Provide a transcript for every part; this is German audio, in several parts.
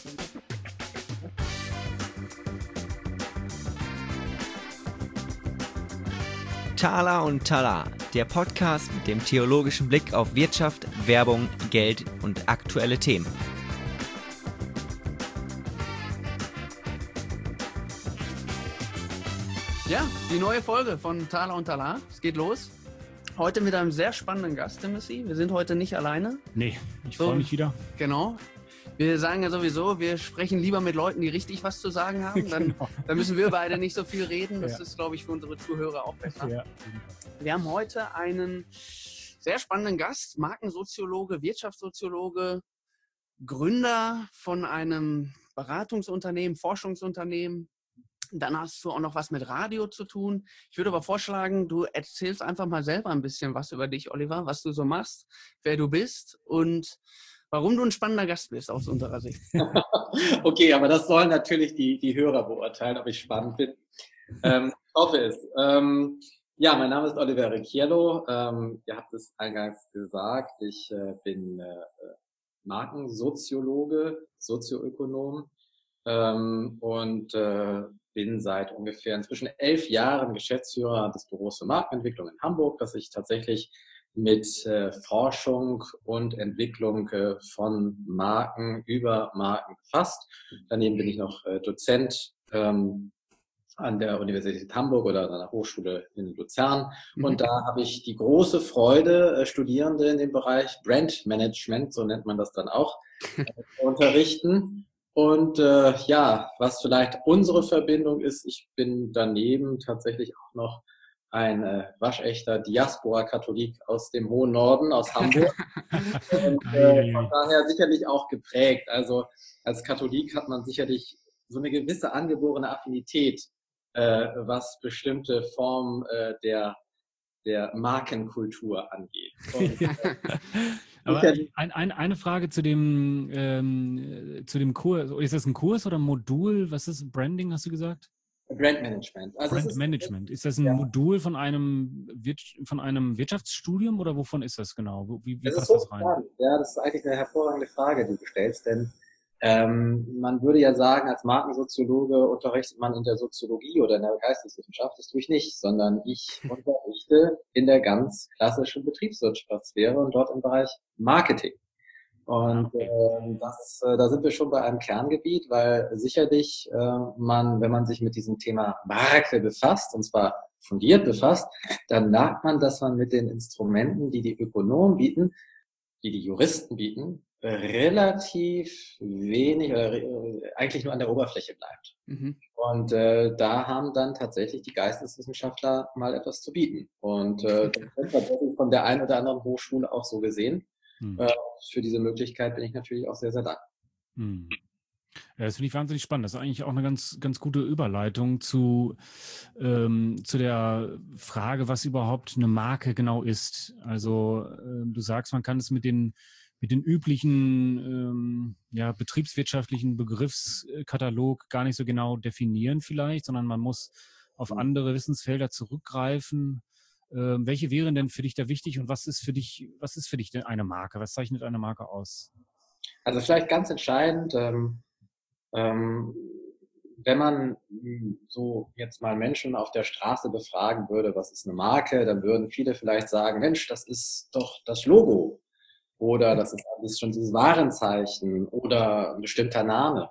Thaler und Thaler, der Podcast mit dem theologischen Blick auf Wirtschaft, Werbung, Geld und aktuelle Themen. Ja, die neue Folge von Thaler und Thaler. Es geht los. Heute mit einem sehr spannenden Gast, Timothy. Wir sind heute nicht alleine. Nee, ich freue mich wieder. Genau. Wir sagen ja sowieso, wir sprechen lieber mit Leuten, die richtig was zu sagen haben. Dann müssen wir beide nicht so viel reden. Das ist, glaube ich, für unsere Zuhörer auch besser. Ja. Wir haben heute einen sehr spannenden Gast, Markensoziologe, Wirtschaftssoziologe, Gründer von einem Beratungsunternehmen, Forschungsunternehmen. Dann hast du auch noch was mit Radio zu tun. Ich würde aber vorschlagen, du erzählst einfach mal selber ein bisschen was über dich, Oliver, was du so machst, wer du bist und warum du ein spannender Gast bist aus unserer Sicht. Okay, aber das sollen natürlich die Hörer beurteilen, ob ich spannend bin. Ich hoffe es. Ja, mein Name ist Oliver Recchiello. Ihr habt es eingangs gesagt. Ich bin Markensoziologe, Sozioökonom und bin seit ungefähr inzwischen 11 Jahren Geschäftsführer des Büros für Markenentwicklung in Hamburg, das sich tatsächlich mit Forschung und Entwicklung von Marken über Marken befasst. Daneben bin ich noch Dozent an der Universität Hamburg oder an der Hochschule in Luzern. Und da habe ich die große Freude, Studierende in dem Bereich Brand Management, so nennt man das dann auch, unterrichten. Und ja, was vielleicht unsere Verbindung ist, ich bin daneben tatsächlich auch noch ein waschechter Diaspora-Katholik aus dem hohen Norden, aus Hamburg. Und von daher sicherlich auch geprägt. Also als Katholik hat man sicherlich so eine gewisse angeborene Affinität, was bestimmte Formen der Markenkultur angeht. Und, aber eine Frage zu dem Kurs. Ist das ein Kurs oder ein Modul? Was ist Branding, hast du gesagt? Brand Management. Also Brand Management. Ist das ein Modul von einem Wirtschaftsstudium oder wovon ist das genau? Wie passt das rein? Spannend. Ja, das ist eigentlich eine hervorragende Frage, die du stellst, denn man würde ja sagen, als Markensoziologe unterrichtet man in der Soziologie oder in der Geisteswissenschaft. Das tue ich nicht, sondern ich unterrichte in der ganz klassischen Betriebswirtschaftslehre und dort im Bereich Marketing. Und da sind wir schon bei einem Kerngebiet, weil sicherlich wenn man sich mit diesem Thema Marke befasst, und zwar fundiert befasst, dann merkt man, dass man mit den Instrumenten, die die Ökonomen bieten, die die Juristen bieten, relativ wenig oder eigentlich nur an der Oberfläche bleibt. Und da haben dann tatsächlich die Geisteswissenschaftler mal etwas zu bieten. Und das wird tatsächlich von der einen oder anderen Hochschule auch so gesehen. Für diese Möglichkeit bin ich natürlich auch sehr, sehr dankbar. Ja, das finde ich wahnsinnig spannend. Das ist eigentlich auch eine ganz, ganz gute Überleitung zu der Frage, was überhaupt eine Marke genau ist. Also du sagst, man kann es mit den üblichen betriebswirtschaftlichen Begriffskatalog gar nicht so genau definieren vielleicht, sondern man muss auf andere Wissensfelder zurückgreifen. Welche wären denn für dich da wichtig und was ist für dich denn eine Marke? Was zeichnet eine Marke aus? Also vielleicht ganz entscheidend, wenn man so jetzt mal Menschen auf der Straße befragen würde, was ist eine Marke, dann würden viele vielleicht sagen, Mensch, das ist doch das Logo oder das ist schon dieses Warenzeichen oder ein bestimmter Name.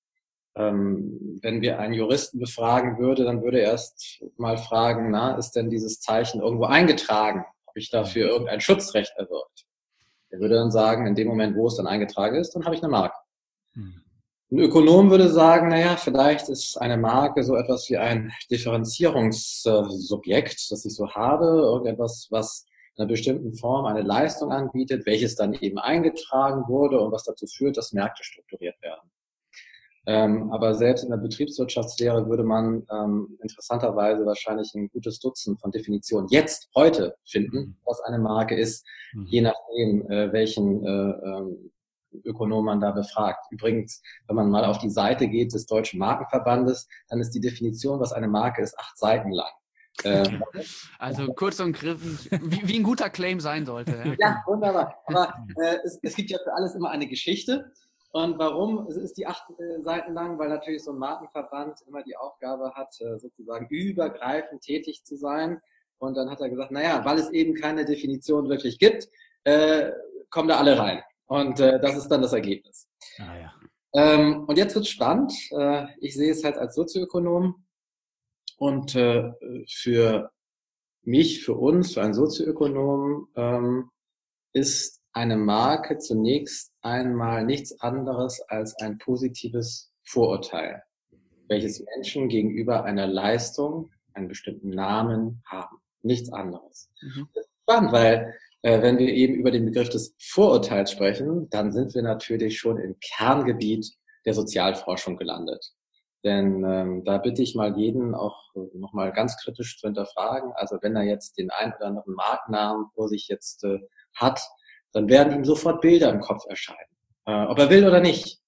Wenn wir einen Juristen befragen würde, dann würde er erst mal fragen, ist denn dieses Zeichen irgendwo eingetragen? Habe ich dafür irgendein Schutzrecht erwirkt? Er würde dann sagen, in dem Moment, wo es dann eingetragen ist, dann habe ich eine Marke. Ein Ökonom würde sagen, vielleicht ist eine Marke so etwas wie ein Differenzierungssubjekt, das ich so habe, irgendetwas, was in einer bestimmten Form eine Leistung anbietet, welches dann eben eingetragen wurde und was dazu führt, dass Märkte strukturiert werden. Aber selbst in der Betriebswirtschaftslehre würde man interessanterweise wahrscheinlich ein gutes Dutzend von Definitionen heute finden, was eine Marke ist, je nachdem, welchen Ökonom man da befragt. Übrigens, wenn man mal auf die Seite geht des Deutschen Markenverbandes, dann ist die Definition, was eine Marke ist, 8 Seiten lang. Also kurz und griffig, wie ein guter Claim sein sollte. Ja, wunderbar. Aber es gibt ja für alles immer eine Geschichte. Und warum? Es ist die 8 Seiten lang, weil natürlich so ein Markenverband immer die Aufgabe hat, sozusagen übergreifend tätig zu sein. Und dann hat er gesagt, naja, weil es eben keine Definition wirklich gibt, kommen da alle rein. Und das ist dann das Ergebnis. Ah, ja. Und jetzt wird es spannend. Ich sehe es halt als Sozioökonom. Und für mich, für uns, für einen Sozioökonom ist eine Marke zunächst einmal nichts anderes als ein positives Vorurteil, welches Menschen gegenüber einer Leistung, einen bestimmten Namen haben. Nichts anderes. Das ist spannend, weil wenn wir eben über den Begriff des Vorurteils sprechen, dann sind wir natürlich schon im Kerngebiet der Sozialforschung gelandet. Denn da bitte ich mal jeden auch nochmal ganz kritisch zu hinterfragen. Also wenn er jetzt den einen oder anderen Markennamen vor sich jetzt hat, dann werden ihm sofort Bilder im Kopf erscheinen. Ob er will oder nicht.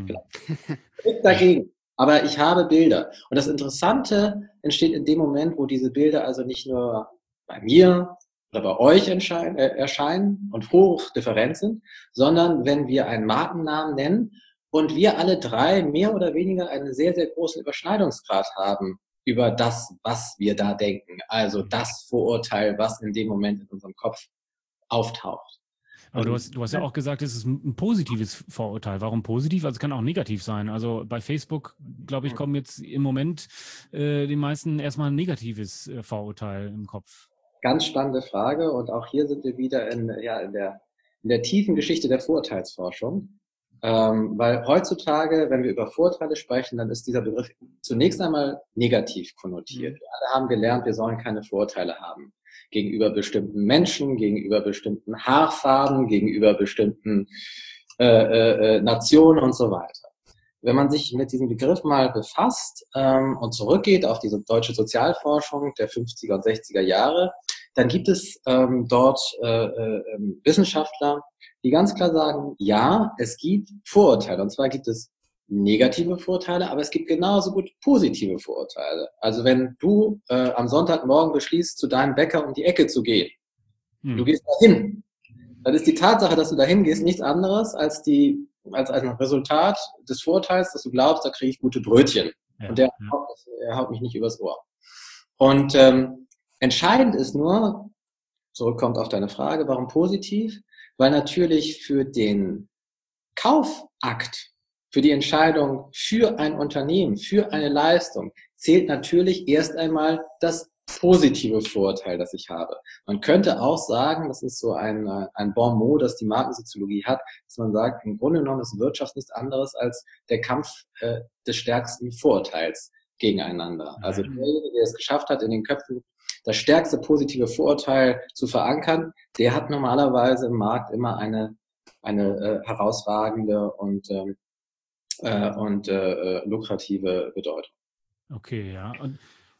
Dagegen. Aber ich habe Bilder. Und das Interessante entsteht in dem Moment, wo diese Bilder also nicht nur bei mir oder bei euch erscheinen und hochdifferent sind, sondern wenn wir einen Markennamen nennen und wir alle drei mehr oder weniger einen sehr, sehr großen Überschneidungsgrad haben über das, was wir da denken. Also das Vorurteil, was in dem Moment in unserem Kopf auftaucht. Aber du hast ja auch gesagt, es ist ein positives Vorurteil. Warum positiv? Also es kann auch negativ sein. Also bei Facebook, glaube ich, kommen jetzt im Moment die meisten erstmal ein negatives Vorurteil im Kopf. Ganz spannende Frage. Und auch hier sind wir wieder in der tiefen Geschichte der Vorurteilsforschung. Weil heutzutage, wenn wir über Vorurteile sprechen, dann ist dieser Begriff zunächst einmal negativ konnotiert. Wir alle haben gelernt, wir sollen keine Vorurteile haben. Gegenüber bestimmten Menschen, gegenüber bestimmten Haarfarben, gegenüber bestimmten Nationen und so weiter. Wenn man sich mit diesem Begriff mal befasst und zurückgeht auf diese deutsche Sozialforschung der 50er und 60er Jahre, dann gibt es dort Wissenschaftler, die ganz klar sagen, ja, es gibt Vorurteile. Und zwar gibt es negative Vorurteile, aber es gibt genauso gut positive Vorurteile. Also wenn du am Sonntagmorgen beschließt, zu deinem Bäcker um die Ecke zu gehen, du gehst dahin, dann ist die Tatsache, dass du dahin gehst, nichts anderes als ein Resultat des Vorurteils, dass du glaubst, da kriege ich gute Brötchen. Ja, und der haut mich nicht übers Ohr. Und entscheidend ist nur, zurückkommt auf deine Frage, warum positiv? Weil natürlich für den Kaufakt, für die Entscheidung für ein Unternehmen, für eine Leistung, zählt natürlich erst einmal das positive Vorurteil, das ich habe. Man könnte auch sagen, das ist so ein Bon mot, das die Markensoziologie hat, dass man sagt, im Grunde genommen ist Wirtschaft nichts anderes als der Kampf des stärksten Vorurteils gegeneinander. Also derjenige, der es geschafft hat, in den Köpfen das stärkste positive Vorurteil zu verankern, der hat normalerweise im Markt immer eine herausragende und lukrative Bedeutung. Okay, ja. Und,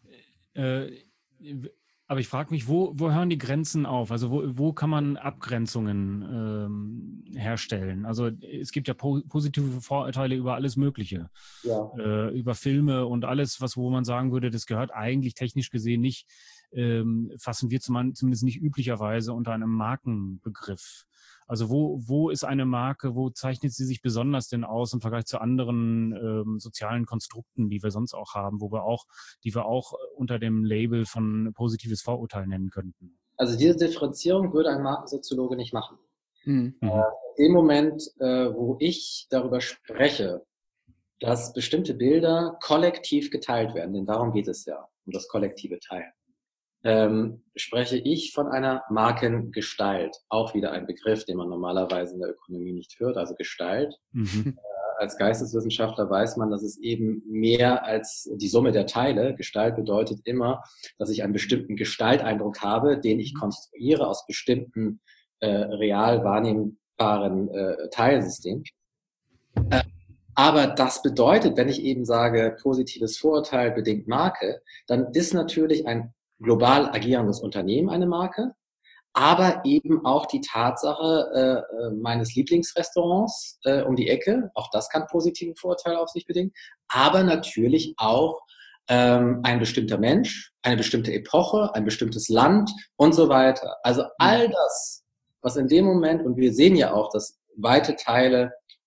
aber ich frage mich, wo hören die Grenzen auf? Also wo kann man Abgrenzungen herstellen? Also es gibt ja positive Vorurteile über alles Mögliche. Ja. Über Filme und alles, wo man sagen würde, das gehört eigentlich technisch gesehen nicht, fassen wir zumindest nicht üblicherweise unter einem Markenbegriff. Also wo ist eine Marke, wo zeichnet sie sich besonders denn aus im Vergleich zu anderen sozialen Konstrukten, die wir sonst auch haben, die wir auch unter dem Label von positives Vorurteil nennen könnten? Also diese Differenzierung würde ein Markensoziologe nicht machen. In dem Moment, wo ich darüber spreche, dass bestimmte Bilder kollektiv geteilt werden, denn darum geht es ja, um das kollektive Teilen, spreche ich von einer Markengestalt. Auch wieder ein Begriff, den man normalerweise in der Ökonomie nicht hört, also Gestalt. Als Geisteswissenschaftler weiß man, dass es eben mehr als die Summe der Teile. Gestalt bedeutet immer, dass ich einen bestimmten Gestalteindruck habe, den ich konstruiere aus bestimmten real wahrnehmbaren Teilsystemen. Aber das bedeutet, wenn ich eben sage, positives Vorurteil bedingt Marke, dann ist natürlich ein global agierendes Unternehmen eine Marke, aber eben auch die Tatsache meines Lieblingsrestaurants um die Ecke, auch das kann positive Vorurteile auf sich bedingen, aber natürlich auch ein bestimmter Mensch, eine bestimmte Epoche, ein bestimmtes Land und so weiter. Also all das, was in dem Moment, und wir sehen ja auch, dass weite Teile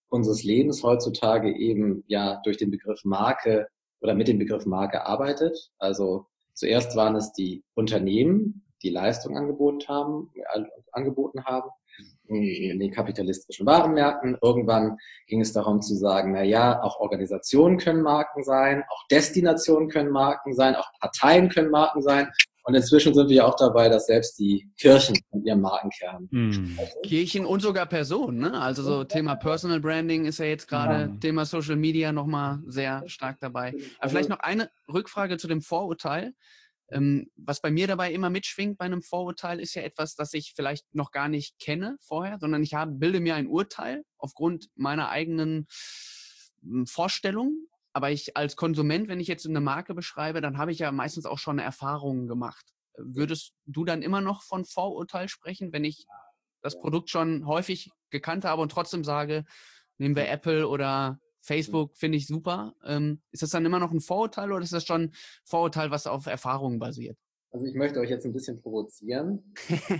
unseres Lebens heutzutage eben ja durch den Begriff Marke oder mit dem Begriff Marke arbeitet. Also zuerst waren es die Unternehmen, die Leistungen angeboten haben in den kapitalistischen Warenmärkten. Irgendwann ging es darum zu sagen, na ja, auch Organisationen können Marken sein, auch Destinationen können Marken sein, auch Parteien können Marken sein. Und inzwischen sind wir auch dabei, dass selbst die Kirchen von ihrem Markenkern Kirchen und sogar Personen, ne? Also so Thema Personal Branding ist ja jetzt gerade Thema Social Media nochmal sehr stark dabei. Aber vielleicht noch eine Rückfrage zu dem Vorurteil. Was bei mir dabei immer mitschwingt bei einem Vorurteil, ist ja etwas, das ich vielleicht noch gar nicht kenne vorher, sondern ich bilde mir ein Urteil aufgrund meiner eigenen Vorstellung. Aber ich als Konsument, wenn ich jetzt eine Marke beschreibe, dann habe ich ja meistens auch schon Erfahrungen gemacht. Würdest du dann immer noch von Vorurteil sprechen, wenn ich das Produkt schon häufig gekannt habe und trotzdem sage, nehmen wir Apple oder Facebook, finde ich super. Ist das dann immer noch ein Vorurteil oder ist das schon ein Vorurteil, was auf Erfahrungen basiert? Also ich möchte euch jetzt ein bisschen provozieren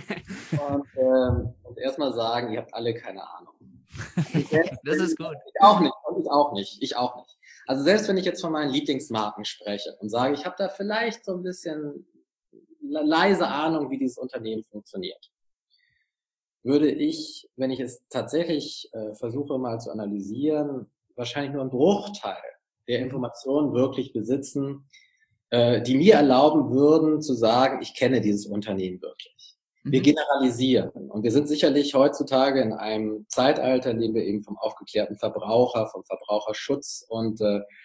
und erstmal sagen, ihr habt alle keine Ahnung. Das ist gut. Ich auch nicht. Und ich auch nicht. Also selbst wenn ich jetzt von meinen Lieblingsmarken spreche und sage, ich habe da vielleicht so ein bisschen leise Ahnung, wie dieses Unternehmen funktioniert, würde ich, wenn ich es tatsächlich versuche mal zu analysieren, wahrscheinlich nur einen Bruchteil der Informationen wirklich besitzen, die mir erlauben würden zu sagen, ich kenne dieses Unternehmen wirklich. Wir generalisieren und wir sind sicherlich heutzutage in einem Zeitalter, in dem wir eben vom aufgeklärten Verbraucher, vom Verbraucherschutz und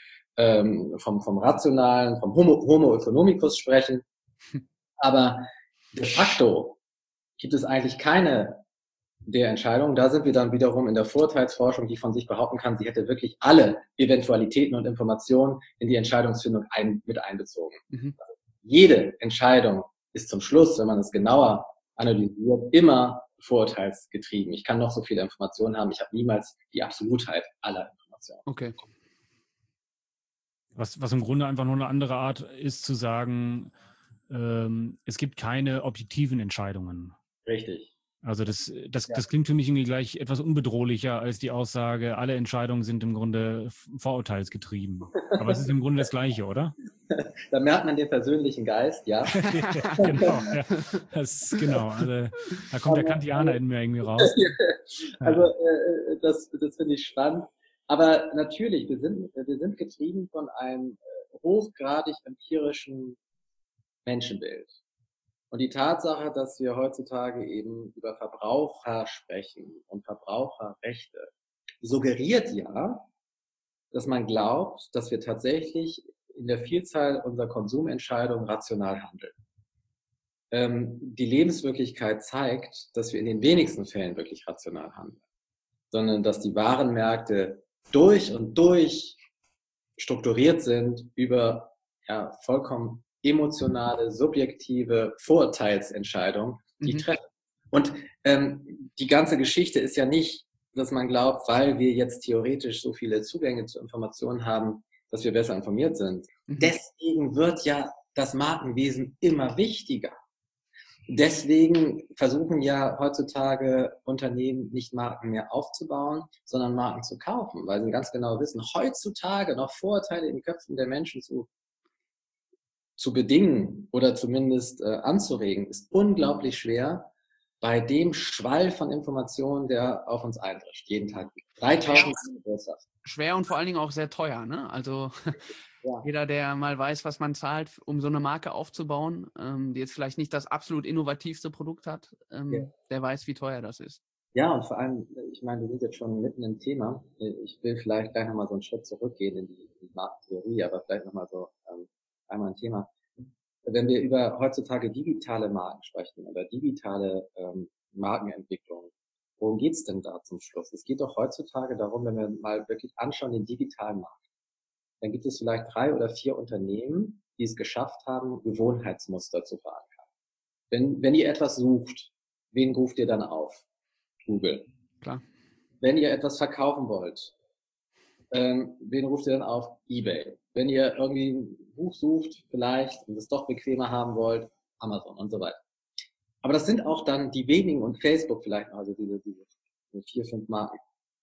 vom rationalen, vom Homo economicus sprechen. Aber de facto gibt es eigentlich keine der Entscheidungen. Da sind wir dann wiederum in der Vorurteilsforschung, die von sich behaupten kann, sie hätte wirklich alle Eventualitäten und Informationen in die Entscheidungsfindung mit einbezogen. Also jede Entscheidung ist zum Schluss, wenn man es genauer analysiert, immer vorurteilsgetrieben. Ich kann noch so viele Informationen haben, ich habe niemals die Absolutheit aller Informationen. Okay. Was im Grunde einfach nur eine andere Art ist zu sagen, es gibt keine objektiven Entscheidungen. Richtig. Also das klingt für mich irgendwie gleich etwas unbedrohlicher als die Aussage, alle Entscheidungen sind im Grunde vorurteilsgetrieben. Aber es ist im Grunde das Gleiche, oder? Da merkt man den persönlichen Geist, ja. Genau, ja. Genau. Also, da kommt der Kantianer in mir irgendwie raus. Also das finde ich spannend. Aber natürlich, wir sind getrieben von einem hochgradig empirischen Menschenbild. Und die Tatsache, dass wir heutzutage eben über Verbraucher sprechen und Verbraucherrechte, suggeriert ja, dass man glaubt, dass wir tatsächlich in der Vielzahl unserer Konsumentscheidungen rational handeln. Die Lebenswirklichkeit zeigt, dass wir in den wenigsten Fällen wirklich rational handeln, sondern dass die Warenmärkte durch und durch strukturiert sind über vollkommen emotionale, subjektive Vorurteilsentscheidungen, die treffen. Und die ganze Geschichte ist ja nicht, dass man glaubt, weil wir jetzt theoretisch so viele Zugänge zu Informationen haben, dass wir besser informiert sind. Deswegen wird ja das Markenwesen immer wichtiger. Deswegen versuchen ja heutzutage Unternehmen nicht Marken mehr aufzubauen, sondern Marken zu kaufen, weil sie ganz genau wissen, heutzutage noch Vorurteile in den Köpfen der Menschen zu bedingen oder zumindest anzuregen, ist unglaublich schwer bei dem Schwall von Informationen, der auf uns eindrischt, jeden Tag. 3000 schwer und vor allen Dingen auch sehr teuer, ne? Also jeder, der mal weiß, was man zahlt, um so eine Marke aufzubauen, die jetzt vielleicht nicht das absolut innovativste Produkt hat, der weiß, wie teuer das ist. Ja, und vor allem, ich meine, wir sind jetzt schon mitten im Thema. Ich will vielleicht gleich nochmal so einen Schritt zurückgehen in die Markentheorie, aber vielleicht nochmal so einmal ein Thema. Wenn wir über heutzutage digitale Marken sprechen oder digitale Markenentwicklung, worum geht's denn da zum Schluss? Es geht doch heutzutage darum, wenn wir mal wirklich anschauen, den digitalen Markt, dann gibt es vielleicht 3 oder 4 Unternehmen, die es geschafft haben, Gewohnheitsmuster zu verankern. Wenn ihr etwas sucht, wen ruft ihr dann auf? Google. Klar. Wenn ihr etwas verkaufen wollt, wen ruft ihr dann auf? eBay. Wenn ihr irgendwie ein Buch sucht, vielleicht, und es doch bequemer haben wollt, Amazon und so weiter. Aber das sind auch dann die wenigen und Facebook vielleicht, also diese 4, 5 Marken.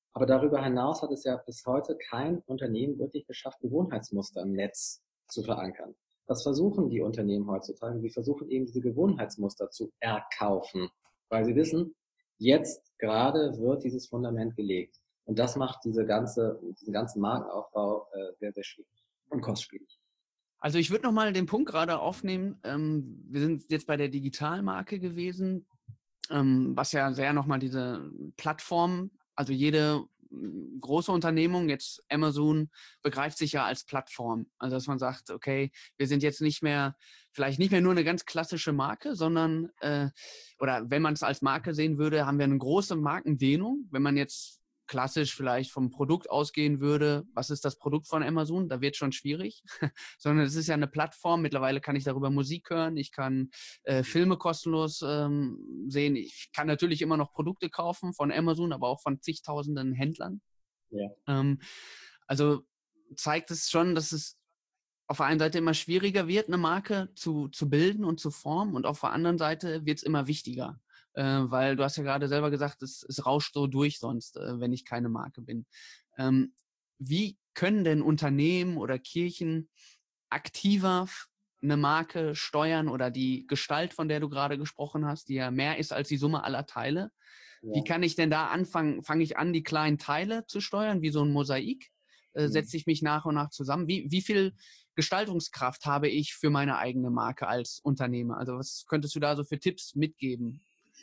Aber darüber hinaus hat es ja bis heute kein Unternehmen wirklich geschafft, Gewohnheitsmuster im Netz zu verankern. Was versuchen die Unternehmen heutzutage? Die versuchen eben diese Gewohnheitsmuster zu erkaufen, weil sie wissen, jetzt gerade wird dieses Fundament gelegt. Und das macht diesen ganzen Markenaufbau sehr, sehr schwierig und kostspielig. Also ich würde nochmal den Punkt gerade aufnehmen. Wir sind jetzt bei der Digitalmarke gewesen, was ja sehr nochmal diese Plattform, also jede große Unternehmung, jetzt Amazon, begreift sich ja als Plattform. Also dass man sagt, okay, wir sind jetzt vielleicht nicht mehr nur eine ganz klassische Marke, sondern, oder wenn man es als Marke sehen würde, haben wir eine große Markendehnung. Wenn man jetzt klassisch vielleicht vom Produkt ausgehen würde, was ist das Produkt von Amazon? Da wird es schon schwierig, sondern es ist ja eine Plattform. Mittlerweile kann ich darüber Musik hören, ich kann Filme kostenlos sehen. Ich kann natürlich immer noch Produkte kaufen von Amazon, aber auch von zigtausenden Händlern. Ja. Also zeigt es schon, dass es auf der einen Seite immer schwieriger wird, eine Marke zu bilden und zu formen, und auf der anderen Seite wird es immer wichtiger. Weil du hast ja gerade selber gesagt, es rauscht so durch sonst, wenn ich keine Marke bin. Wie können denn Unternehmen oder Kirchen aktiver eine Marke steuern oder die Gestalt, von der du gerade gesprochen hast, die ja mehr ist als die Summe aller Teile? Ja. Wie kann ich denn da anfangen? Fange ich an, die kleinen Teile zu steuern, wie so ein Mosaik? Setze ich mich nach und nach zusammen? Wie viel Gestaltungskraft habe ich für meine eigene Marke als Unternehmer? Also was könntest du da so für Tipps mitgeben?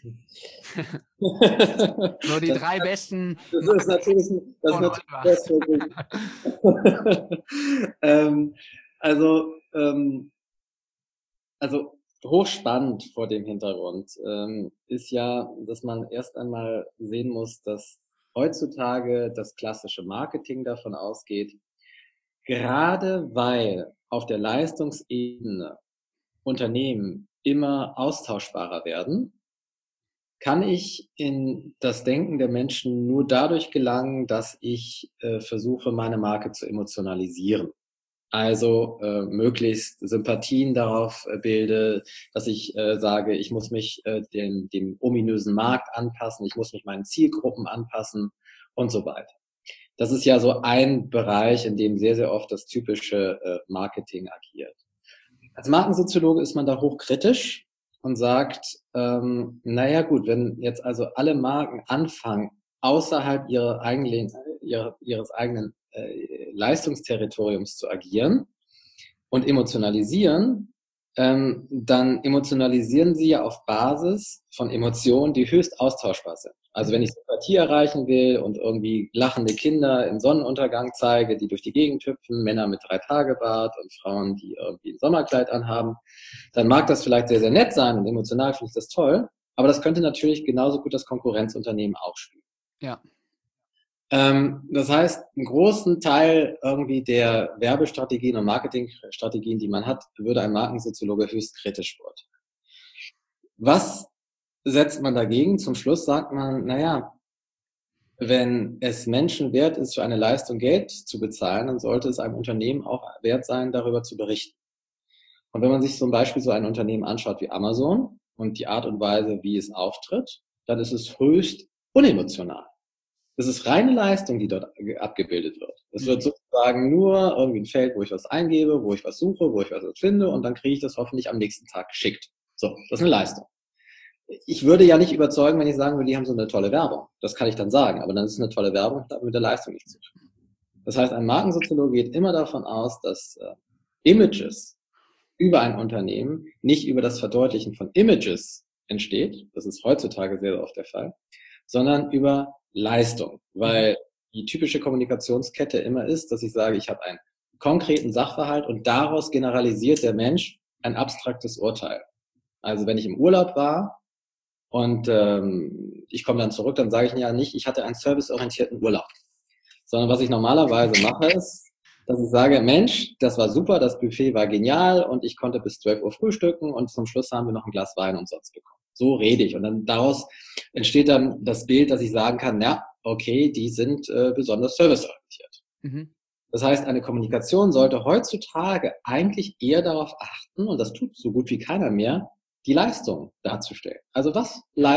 Nur die drei besten. Das ist natürlich das also hochspannend vor dem Hintergrund ist ja, dass man erst einmal sehen muss, dass heutzutage das klassische Marketing davon ausgeht, gerade weil auf der Leistungsebene Unternehmen immer austauschbarer werden, kann ich in das Denken der Menschen nur dadurch gelangen, dass ich versuche, meine Marke zu emotionalisieren. Also möglichst Sympathien darauf bilde, dass ich sage, ich muss mich dem ominösen Markt anpassen, ich muss mich meinen Zielgruppen anpassen und so weiter. Das ist ja so ein Bereich, in dem sehr, sehr oft das typische Marketing agiert. Als Markensoziologe ist man da hochkritisch und sagt, naja gut, wenn jetzt also alle Marken anfangen, außerhalb ihres eigenen Leistungsterritoriums zu agieren und emotionalisieren, dann emotionalisieren sie ja auf Basis von Emotionen, die höchst austauschbar sind. Also wenn ich Sympathie erreichen will und irgendwie lachende Kinder im Sonnenuntergang zeige, die durch die Gegend hüpfen, Männer mit 3-Tage-Bart und Frauen, die irgendwie ein Sommerkleid anhaben, dann mag das vielleicht sehr, sehr nett sein und emotional finde ich das toll, aber das könnte natürlich genauso gut das Konkurrenzunternehmen auch spielen. Ja. Das heißt, einen großen Teil irgendwie der Werbestrategien und Marketingstrategien, die man hat, würde ein Markensoziologe höchst kritisch beurteilen. Was setzt man dagegen? Zum Schluss sagt man, naja, wenn es Menschen wert ist, für eine Leistung Geld zu bezahlen, dann sollte es einem Unternehmen auch wert sein, darüber zu berichten. Und wenn man sich zum Beispiel so ein Unternehmen anschaut wie Amazon und die Art und Weise, wie es auftritt, dann ist es höchst unemotional. Das ist reine Leistung, die dort abgebildet wird. Es wird sozusagen nur irgendwie ein Feld, wo ich was eingebe, wo ich was suche, wo ich was finde, und dann kriege ich das hoffentlich am nächsten Tag geschickt. So, das ist eine Leistung. Ich würde ja nicht überzeugen, wenn ich sagen würde, die haben so eine tolle Werbung. Das kann ich dann sagen, aber dann ist es eine tolle Werbung, hat mit der Leistung nichts zu tun. Das heißt, ein Markensoziologe geht immer davon aus, dass Images über ein Unternehmen nicht über das Verdeutlichen von Images entsteht, das ist heutzutage sehr oft der Fall, sondern über Leistung, weil die typische Kommunikationskette immer ist, dass ich sage, ich habe einen konkreten Sachverhalt und daraus generalisiert der Mensch ein abstraktes Urteil. Also wenn ich im Urlaub war und ich komme dann zurück, dann sage ich ja nicht, ich hatte einen serviceorientierten Urlaub, sondern was ich normalerweise mache ist, dass ich sage, Mensch, das war super, das Buffet war genial und ich konnte bis 12 Uhr frühstücken und zum Schluss haben wir noch ein Glas Wein umsonst bekommen. So rede ich. Und dann daraus entsteht dann das Bild, dass ich sagen kann, ja, okay, die sind besonders serviceorientiert. Mhm. Das heißt, eine Kommunikation sollte heutzutage eigentlich eher darauf achten, und das tut so gut wie keiner mehr, die Leistung darzustellen. Also was leistet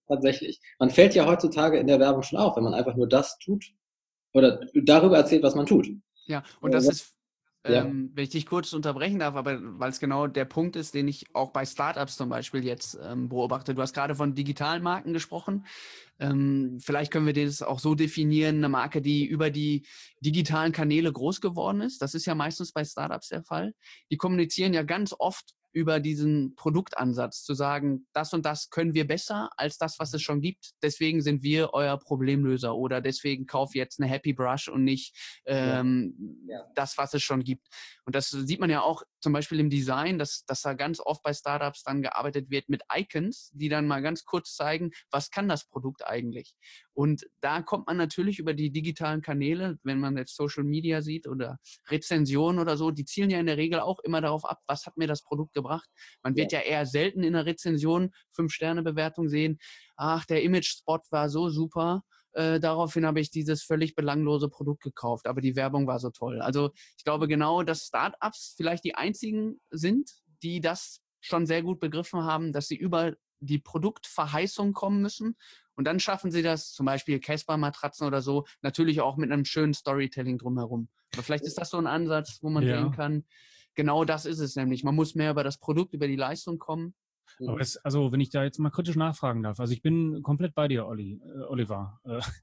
tatsächlich. Man fällt ja heutzutage in der Werbung schon auf, wenn man einfach nur das tut oder darüber erzählt, was man tut. Ja, und das ist, Ja. wenn ich dich kurz unterbrechen darf, aber weil es genau der Punkt ist, den ich auch bei Startups zum Beispiel jetzt beobachte. Du hast gerade von digitalen Marken gesprochen. Vielleicht können wir das auch so definieren, eine Marke, die über die digitalen Kanäle groß geworden ist. Das ist ja meistens bei Startups der Fall. Die kommunizieren ja ganz oft über diesen Produktansatz, zu sagen, das und das können wir besser als das, was es schon gibt. Deswegen sind wir euer Problemlöser oder deswegen kauf jetzt eine Happy Brush und nicht das, was es schon gibt. Und das sieht man ja auch zum Beispiel im Design, dass da ganz oft bei Startups dann gearbeitet wird mit Icons, die dann mal ganz kurz zeigen, was kann das Produkt eigentlich. Und da kommt man natürlich über die digitalen Kanäle, wenn man jetzt Social Media sieht oder Rezensionen oder so, die zielen ja in der Regel auch immer darauf ab, was hat mir das Produkt gebracht. Man wird ja eher selten in einer Rezension 5-Sterne-Bewertung sehen, ach, der Image-Spot war so super, daraufhin habe ich dieses völlig belanglose Produkt gekauft, aber die Werbung war so toll. Also ich glaube genau, dass Startups vielleicht die einzigen sind, die das schon sehr gut begriffen haben, dass sie über die Produktverheißung kommen müssen. Und dann schaffen sie das, zum Beispiel Casper-Matratzen oder so, natürlich auch mit einem schönen Storytelling drumherum. Aber vielleicht ist das so ein Ansatz, wo man sehen kann, genau das ist es nämlich. Man muss mehr über das Produkt, über die Leistung kommen. Aber also, wenn ich da jetzt mal kritisch nachfragen darf, also ich bin komplett bei dir, Oliver.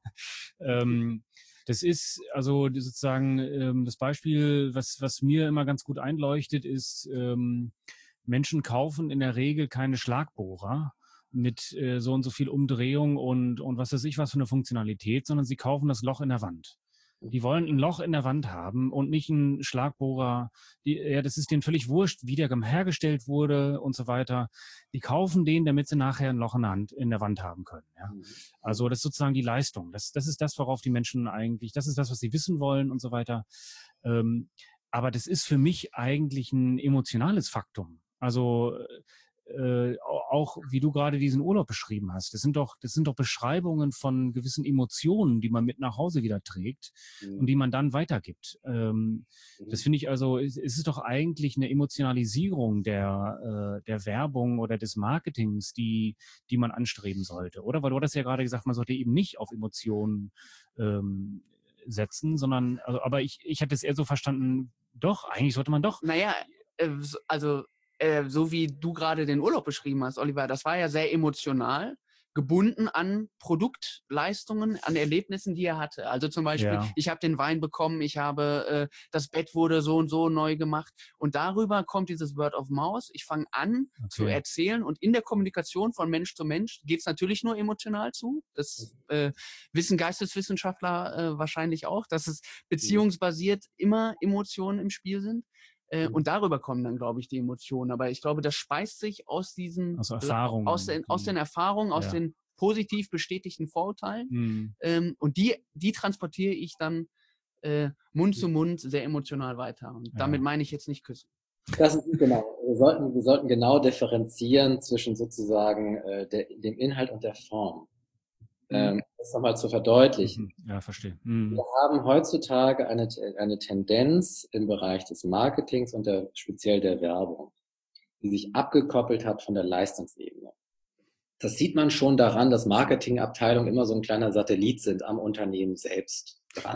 Das ist also sozusagen das Beispiel, was mir immer ganz gut einleuchtet, ist, Menschen kaufen in der Regel keine Schlagbohrer mit so und so viel Umdrehung und was weiß ich was für eine Funktionalität, sondern sie kaufen das Loch in der Wand. Die wollen ein Loch in der Wand haben und nicht einen Schlagbohrer. Das ist denen völlig wurscht, wie der hergestellt wurde und so weiter. Die kaufen den, damit sie nachher ein Loch in der Wand haben können. Ja? Also das ist sozusagen die Leistung. Das ist das, worauf die Menschen eigentlich, das ist das, was sie wissen wollen und so weiter. Aber das ist für mich eigentlich ein emotionales Faktum. Also auch wie du gerade diesen Urlaub beschrieben hast. Das sind doch Beschreibungen von gewissen Emotionen, die man mit nach Hause wieder trägt und die man dann weitergibt. Das finde ich also, es ist doch eigentlich eine Emotionalisierung der Werbung oder des Marketings, die man anstreben sollte, oder? Weil du hattest ja gerade gesagt, man sollte eben nicht auf Emotionen setzen, sondern, aber ich hatte es eher so verstanden, doch, eigentlich sollte man doch. Naja, also so wie du gerade den Urlaub beschrieben hast, Oliver, das war ja sehr emotional, gebunden an Produktleistungen, an Erlebnissen, die er hatte. Also zum Beispiel, ich habe den Wein bekommen, ich habe, das Bett wurde so und so neu gemacht und darüber kommt dieses Word of Mouth. Ich fange an zu erzählen und in der Kommunikation von Mensch zu Mensch geht es natürlich nur emotional zu. Das wissen Geisteswissenschaftler wahrscheinlich auch, dass es beziehungsbasiert immer Emotionen im Spiel sind. Und darüber kommen dann, glaube ich, die Emotionen. Aber ich glaube, das speist sich aus diesen Erfahrungen. aus den Erfahrungen, aus den positiv bestätigten Vorurteilen. Und die transportiere ich dann Mund zu Mund sehr emotional weiter. Und damit meine ich jetzt nicht küssen. Das ist genau. Wir sollten genau differenzieren zwischen sozusagen dem Inhalt und der Form. Das nochmal zu verdeutlichen. Ja, verstehe. Wir haben heutzutage eine Tendenz im Bereich des Marketings und speziell der Werbung, die sich abgekoppelt hat von der Leistungsebene. Das sieht man schon daran, dass Marketingabteilungen immer so ein kleiner Satellit sind am Unternehmen selbst dran.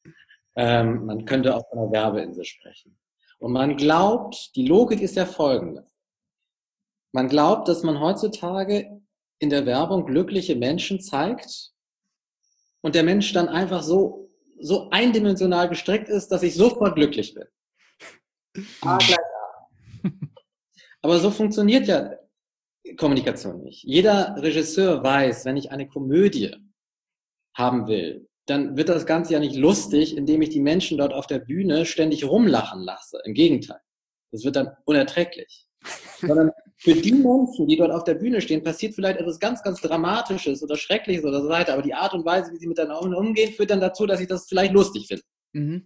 Man könnte auch von einer Werbeinsel sprechen. Und man glaubt, die Logik ist ja folgende. Man glaubt, dass man heutzutage in der Werbung glückliche Menschen zeigt und der Mensch dann einfach so eindimensional gestrickt ist, dass ich sofort glücklich bin. A gleich A. Aber so funktioniert ja Kommunikation nicht. Jeder Regisseur weiß, wenn ich eine Komödie haben will, dann wird das Ganze ja nicht lustig, indem ich die Menschen dort auf der Bühne ständig rumlachen lasse. Im Gegenteil. Das wird dann unerträglich. Sondern für die Menschen, die dort auf der Bühne stehen, passiert vielleicht etwas ganz, ganz Dramatisches oder Schreckliches oder so weiter. Aber die Art und Weise, wie sie miteinander umgehen, führt dann dazu, dass ich das vielleicht lustig finde.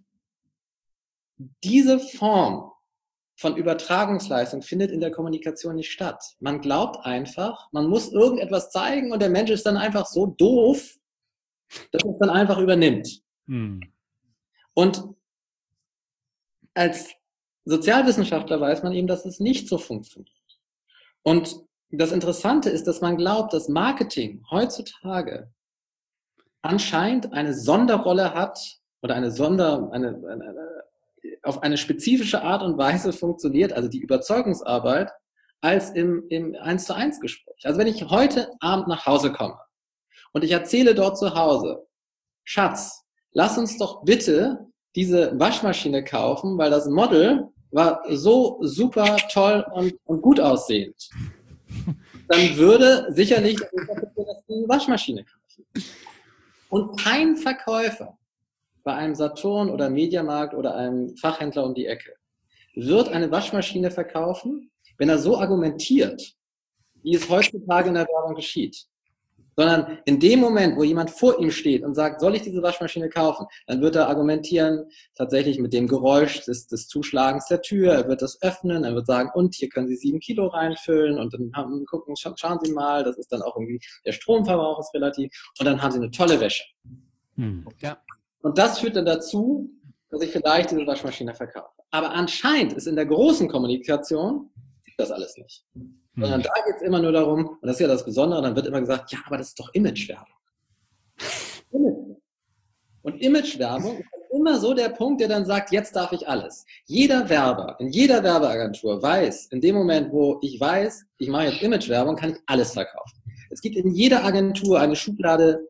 Diese Form von Übertragungsleistung findet in der Kommunikation nicht statt. Man glaubt einfach, man muss irgendetwas zeigen und der Mensch ist dann einfach so doof, dass es dann einfach übernimmt. Und als Sozialwissenschaftler weiß man eben, dass es nicht so funktioniert. Und das Interessante ist, dass man glaubt, dass Marketing heutzutage anscheinend eine Sonderrolle hat oder auf eine spezifische Art und Weise funktioniert, also die Überzeugungsarbeit, als im 1:1 Gespräch. Also wenn ich heute Abend nach Hause komme und ich erzähle dort zu Hause, Schatz, lass uns doch bitte diese Waschmaschine kaufen, weil das Model war so super toll und gut aussehend. Dann würde sicherlich die Waschmaschine kaufen. Und kein Verkäufer bei einem Saturn oder Mediamarkt oder einem Fachhändler um die Ecke wird eine Waschmaschine verkaufen, wenn er so argumentiert, wie es heutzutage in der Werbung geschieht. Sondern in dem Moment, wo jemand vor ihm steht und sagt, soll ich diese Waschmaschine kaufen, dann wird er argumentieren, tatsächlich mit dem Geräusch des Zuschlagens der Tür, er wird das öffnen, er wird sagen, und hier können Sie 7 Kilo reinfüllen und dann gucken, schauen Sie mal, das ist dann auch irgendwie, der Stromverbrauch ist relativ, und dann haben Sie eine tolle Wäsche. Ja. Und das führt dann dazu, dass ich vielleicht diese Waschmaschine verkaufe. Aber anscheinend ist in der großen Kommunikation das alles nicht. Sondern da geht es immer nur darum, und das ist ja das Besondere, dann wird immer gesagt, ja, aber das ist doch Imagewerbung. Und Imagewerbung ist immer so der Punkt, der dann sagt, jetzt darf ich alles. Jeder Werber, in jeder Werbeagentur weiß, in dem Moment, wo ich weiß, ich mache jetzt Imagewerbung, kann ich alles verkaufen. Es gibt in jeder Agentur eine Schublade,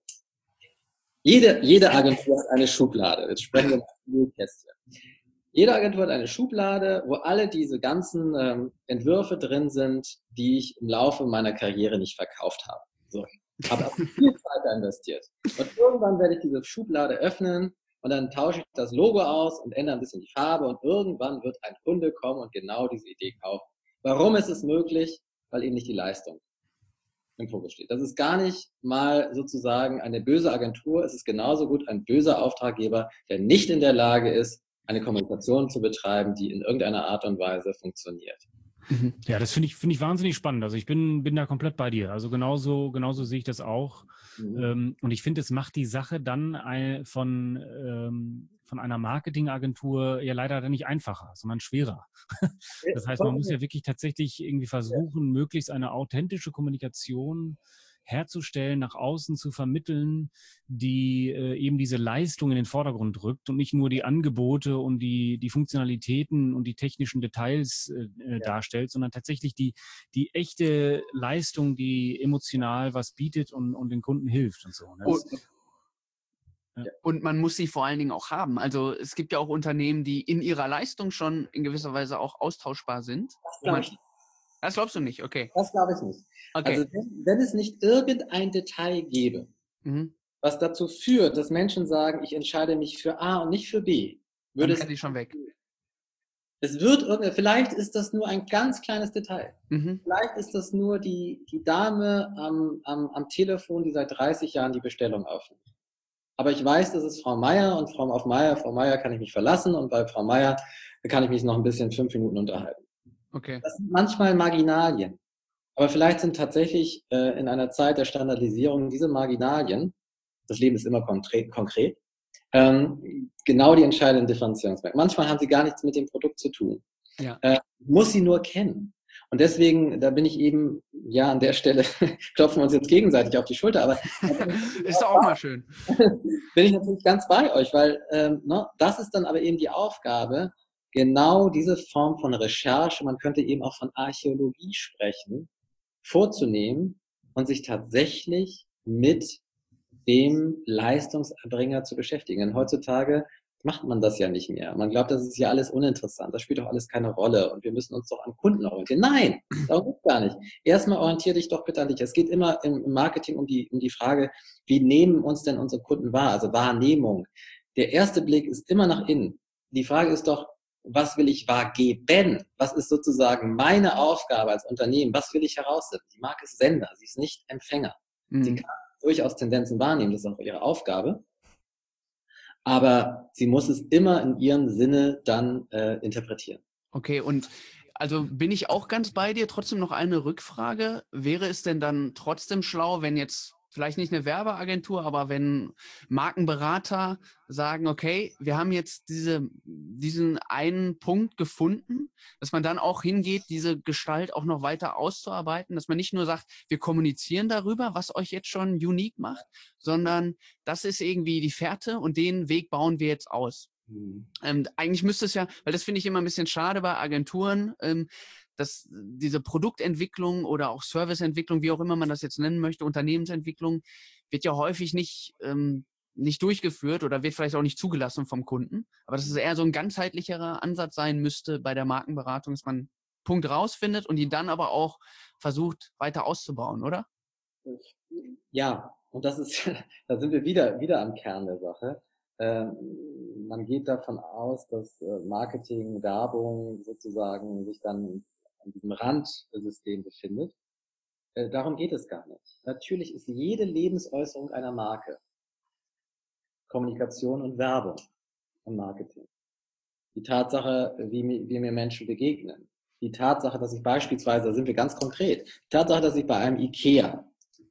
jede Agentur hat eine Schublade. Jetzt sprechen wir mal Kästchen. Jede Agentur hat eine Schublade, wo alle diese ganzen Entwürfe drin sind, die ich im Laufe meiner Karriere nicht verkauft habe. So. Habe auch viel Zeit investiert. Und irgendwann werde ich diese Schublade öffnen und dann tausche ich das Logo aus und ändere ein bisschen die Farbe und irgendwann wird ein Kunde kommen und genau diese Idee kaufen. Warum ist es möglich? Weil eben nicht die Leistung im Fokus steht. Das ist gar nicht mal sozusagen eine böse Agentur. Es ist genauso gut ein böser Auftraggeber, der nicht in der Lage ist, eine Kommunikation zu betreiben, die in irgendeiner Art und Weise funktioniert. Ja, das finde ich wahnsinnig spannend. Also ich bin da komplett bei dir. Also genauso sehe ich das auch. Und ich finde, es macht die Sache dann von einer Marketingagentur ja leider dann nicht einfacher, sondern schwerer. Das heißt, man muss ja wirklich tatsächlich irgendwie versuchen, möglichst eine authentische Kommunikation herzustellen, nach außen zu vermitteln, die eben diese Leistung in den Vordergrund rückt und nicht nur die Angebote und die Funktionalitäten und die technischen Details darstellt, sondern tatsächlich die echte Leistung, die emotional was bietet und den Kunden hilft und so. Ne? Und man muss sie vor allen Dingen auch haben. Also es gibt ja auch Unternehmen, die in ihrer Leistung schon in gewisser Weise auch austauschbar sind. Das glaubst du nicht, okay. Das glaube ich nicht. Okay. Also wenn es nicht irgendein Detail gäbe, was dazu führt, dass Menschen sagen, ich entscheide mich für A und nicht für B, würde es die schon weg. Es wird vielleicht ist das nur ein ganz kleines Detail. Vielleicht ist das nur die Dame am Telefon, die seit 30 Jahren die Bestellung aufnimmt. Aber ich weiß, das ist Frau Meier und Frau Meier kann ich mich verlassen und bei Frau Meier kann ich mich noch ein bisschen 5 Minuten unterhalten. Okay. Das sind manchmal Marginalien. Aber vielleicht sind tatsächlich in einer Zeit der Standardisierung diese Marginalien, das Leben ist immer konkret, genau die entscheidenden Differenzierungsmerkmale. Manchmal haben sie gar nichts mit dem Produkt zu tun. Ja. Muss sie nur kennen. Und deswegen, da bin ich eben, ja, an der Stelle klopfen wir uns jetzt gegenseitig auf die Schulter, aber ist doch auch mal schön. Bin ich natürlich ganz bei euch, weil das ist dann aber eben die Aufgabe, genau diese Form von Recherche, man könnte eben auch von Archäologie sprechen, vorzunehmen und sich tatsächlich mit dem Leistungserbringer zu beschäftigen. Denn heutzutage macht man das ja nicht mehr. Man glaubt, das ist ja alles uninteressant, das spielt doch alles keine Rolle und wir müssen uns doch an Kunden orientieren. Nein, darum geht es gar nicht. Erstmal orientiere dich doch bitte an dich. Es geht immer im Marketing um die Frage, wie nehmen uns denn unsere Kunden wahr? Also Wahrnehmung. Der erste Blick ist immer nach innen. Die Frage ist doch, was will ich wahrgeben? Was ist sozusagen meine Aufgabe als Unternehmen? Was will ich herausfinden? Die Marke ist Sender, sie ist nicht Empfänger. Sie kann durchaus Tendenzen wahrnehmen, das ist auch ihre Aufgabe. Aber sie muss es immer in ihrem Sinne dann interpretieren. Okay, und also bin ich auch ganz bei dir. Trotzdem noch eine Rückfrage. Wäre es denn dann trotzdem schlau, wenn jetzt vielleicht nicht eine Werbeagentur, aber wenn Markenberater sagen, okay, wir haben jetzt diesen einen Punkt gefunden, dass man dann auch hingeht, diese Gestalt auch noch weiter auszuarbeiten, dass man nicht nur sagt, wir kommunizieren darüber, was euch jetzt schon unique macht, sondern das ist irgendwie die Fährte und den Weg bauen wir jetzt aus. Eigentlich müsste es ja, weil das finde ich immer ein bisschen schade bei Agenturen, dass diese Produktentwicklung oder auch Serviceentwicklung, wie auch immer man das jetzt nennen möchte, Unternehmensentwicklung, wird ja häufig nicht durchgeführt oder wird vielleicht auch nicht zugelassen vom Kunden. Aber dass es eher so ein ganzheitlicherer Ansatz sein müsste bei der Markenberatung, dass man einen Punkt rausfindet und ihn dann aber auch versucht, weiter auszubauen, oder? Ja, und das ist, da sind wir wieder am Kern der Sache. Man geht davon aus, dass Marketing, Werbung sozusagen sich dann an diesem Randsystem befindet. Darum geht es gar nicht. Natürlich ist jede Lebensäußerung einer Marke Kommunikation und Werbung und Marketing. Die Tatsache, wie mir Menschen begegnen. Die Tatsache, dass ich beispielsweise, da sind wir ganz konkret, die Tatsache, dass ich bei einem IKEA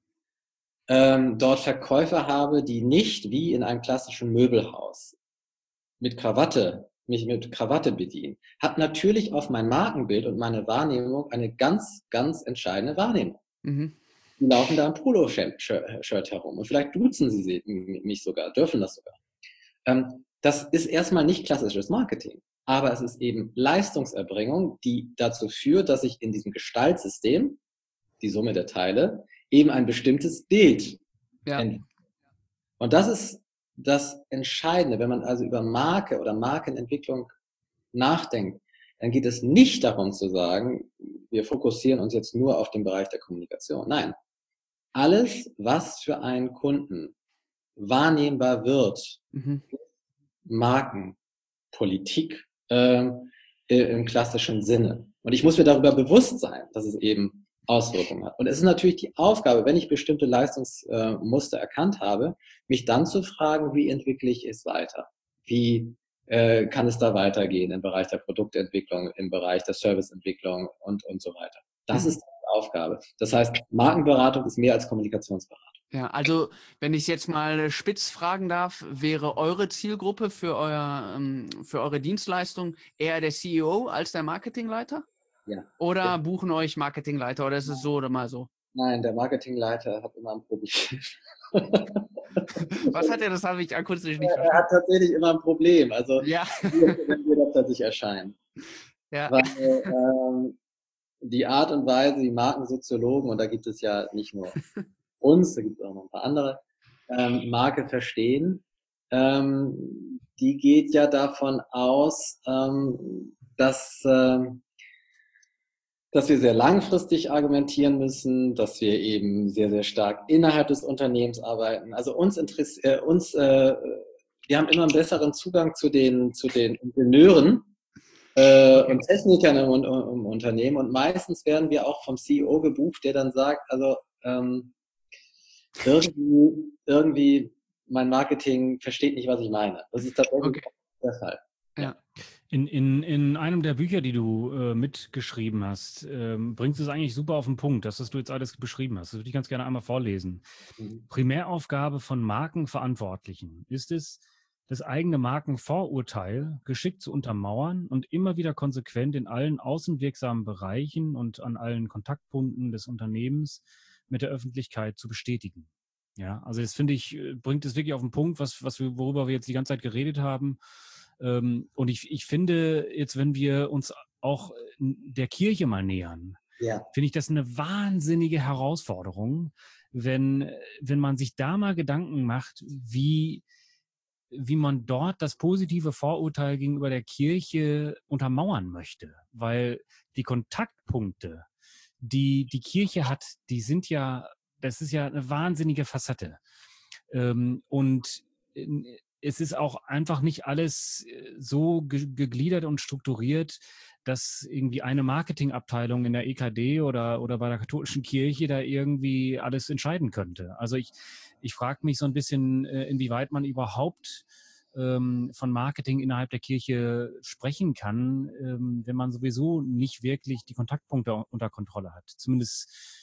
dort Verkäufer habe, die nicht wie in einem klassischen Möbelhaus mich mit Krawatte bedienen, hat natürlich auf mein Markenbild und meine Wahrnehmung eine ganz, ganz entscheidende Wahrnehmung. Mhm. Die laufen da im Polo-Shirt herum und vielleicht duzen sie mich sogar, dürfen das sogar. Das ist erstmal nicht klassisches Marketing, aber es ist eben Leistungserbringung, die dazu führt, dass ich in diesem Gestaltsystem, die Summe der Teile, eben ein bestimmtes Bild entwickelt. Und das ist das Entscheidende, wenn man also über Marke oder Markenentwicklung nachdenkt, dann geht es nicht darum zu sagen, wir fokussieren uns jetzt nur auf den Bereich der Kommunikation. Nein, alles, was für einen Kunden wahrnehmbar wird, Markenpolitik im klassischen Sinne. Und ich muss mir darüber bewusst sein, dass es eben Auswirkungen hat. Und es ist natürlich die Aufgabe, wenn ich bestimmte Leistungsmuster erkannt habe, mich dann zu fragen, wie entwickle ich es weiter? Wie kann es da weitergehen im Bereich der Produktentwicklung, im Bereich der Serviceentwicklung und so weiter. Das ist die Aufgabe. Das heißt, Markenberatung ist mehr als Kommunikationsberatung. Ja, also wenn ich jetzt mal spitz fragen darf, wäre eure Zielgruppe für eure Dienstleistung eher der CEO als der Marketingleiter? Ja. Oder buchen euch Marketingleiter oder ist es so oder mal so? Nein, der Marketingleiter hat immer ein Problem. Was hat er? Das habe ich akustisch nicht verstanden. Er hat tatsächlich immer ein Problem. Also ja. wenn wir da plötzlich erscheinen. Ja. Weil die Art und Weise, die Markensoziologen, und da gibt es ja nicht nur uns, da gibt es auch noch ein paar andere, Marke verstehen, die geht ja davon aus, dass wir sehr langfristig argumentieren müssen, dass wir eben sehr, sehr stark innerhalb des Unternehmens arbeiten. Also wir haben immer einen besseren Zugang zu den Ingenieuren und Technikern im Unternehmen und meistens werden wir auch vom CEO gebucht, der dann sagt, also irgendwie mein Marketing versteht nicht, was ich meine. Das ist tatsächlich der Fall. Ja. In einem der Bücher, die du mitgeschrieben hast, bringst du es eigentlich super auf den Punkt, dass du jetzt alles beschrieben hast. Das würde ich ganz gerne einmal vorlesen. Primäraufgabe von Markenverantwortlichen ist es, das eigene Markenvorurteil geschickt zu untermauern und immer wieder konsequent in allen außenwirksamen Bereichen und an allen Kontaktpunkten des Unternehmens mit der Öffentlichkeit zu bestätigen. Ja, also das finde ich, bringt es wirklich auf den Punkt, worüber wir jetzt die ganze Zeit geredet haben. Und ich finde jetzt, wenn wir uns auch der Kirche mal nähern, finde ich das eine wahnsinnige Herausforderung, wenn man sich da mal Gedanken macht, wie man dort das positive Vorurteil gegenüber der Kirche untermauern möchte. Weil die Kontaktpunkte, die Kirche hat, das ist ja eine wahnsinnige Facette. Und es ist auch einfach nicht alles so gegliedert und strukturiert, dass irgendwie eine Marketingabteilung in der EKD oder bei der katholischen Kirche da irgendwie alles entscheiden könnte. Also ich frage mich so ein bisschen, inwieweit man überhaupt von Marketing innerhalb der Kirche sprechen kann, wenn man sowieso nicht wirklich die Kontaktpunkte unter Kontrolle hat. Zumindest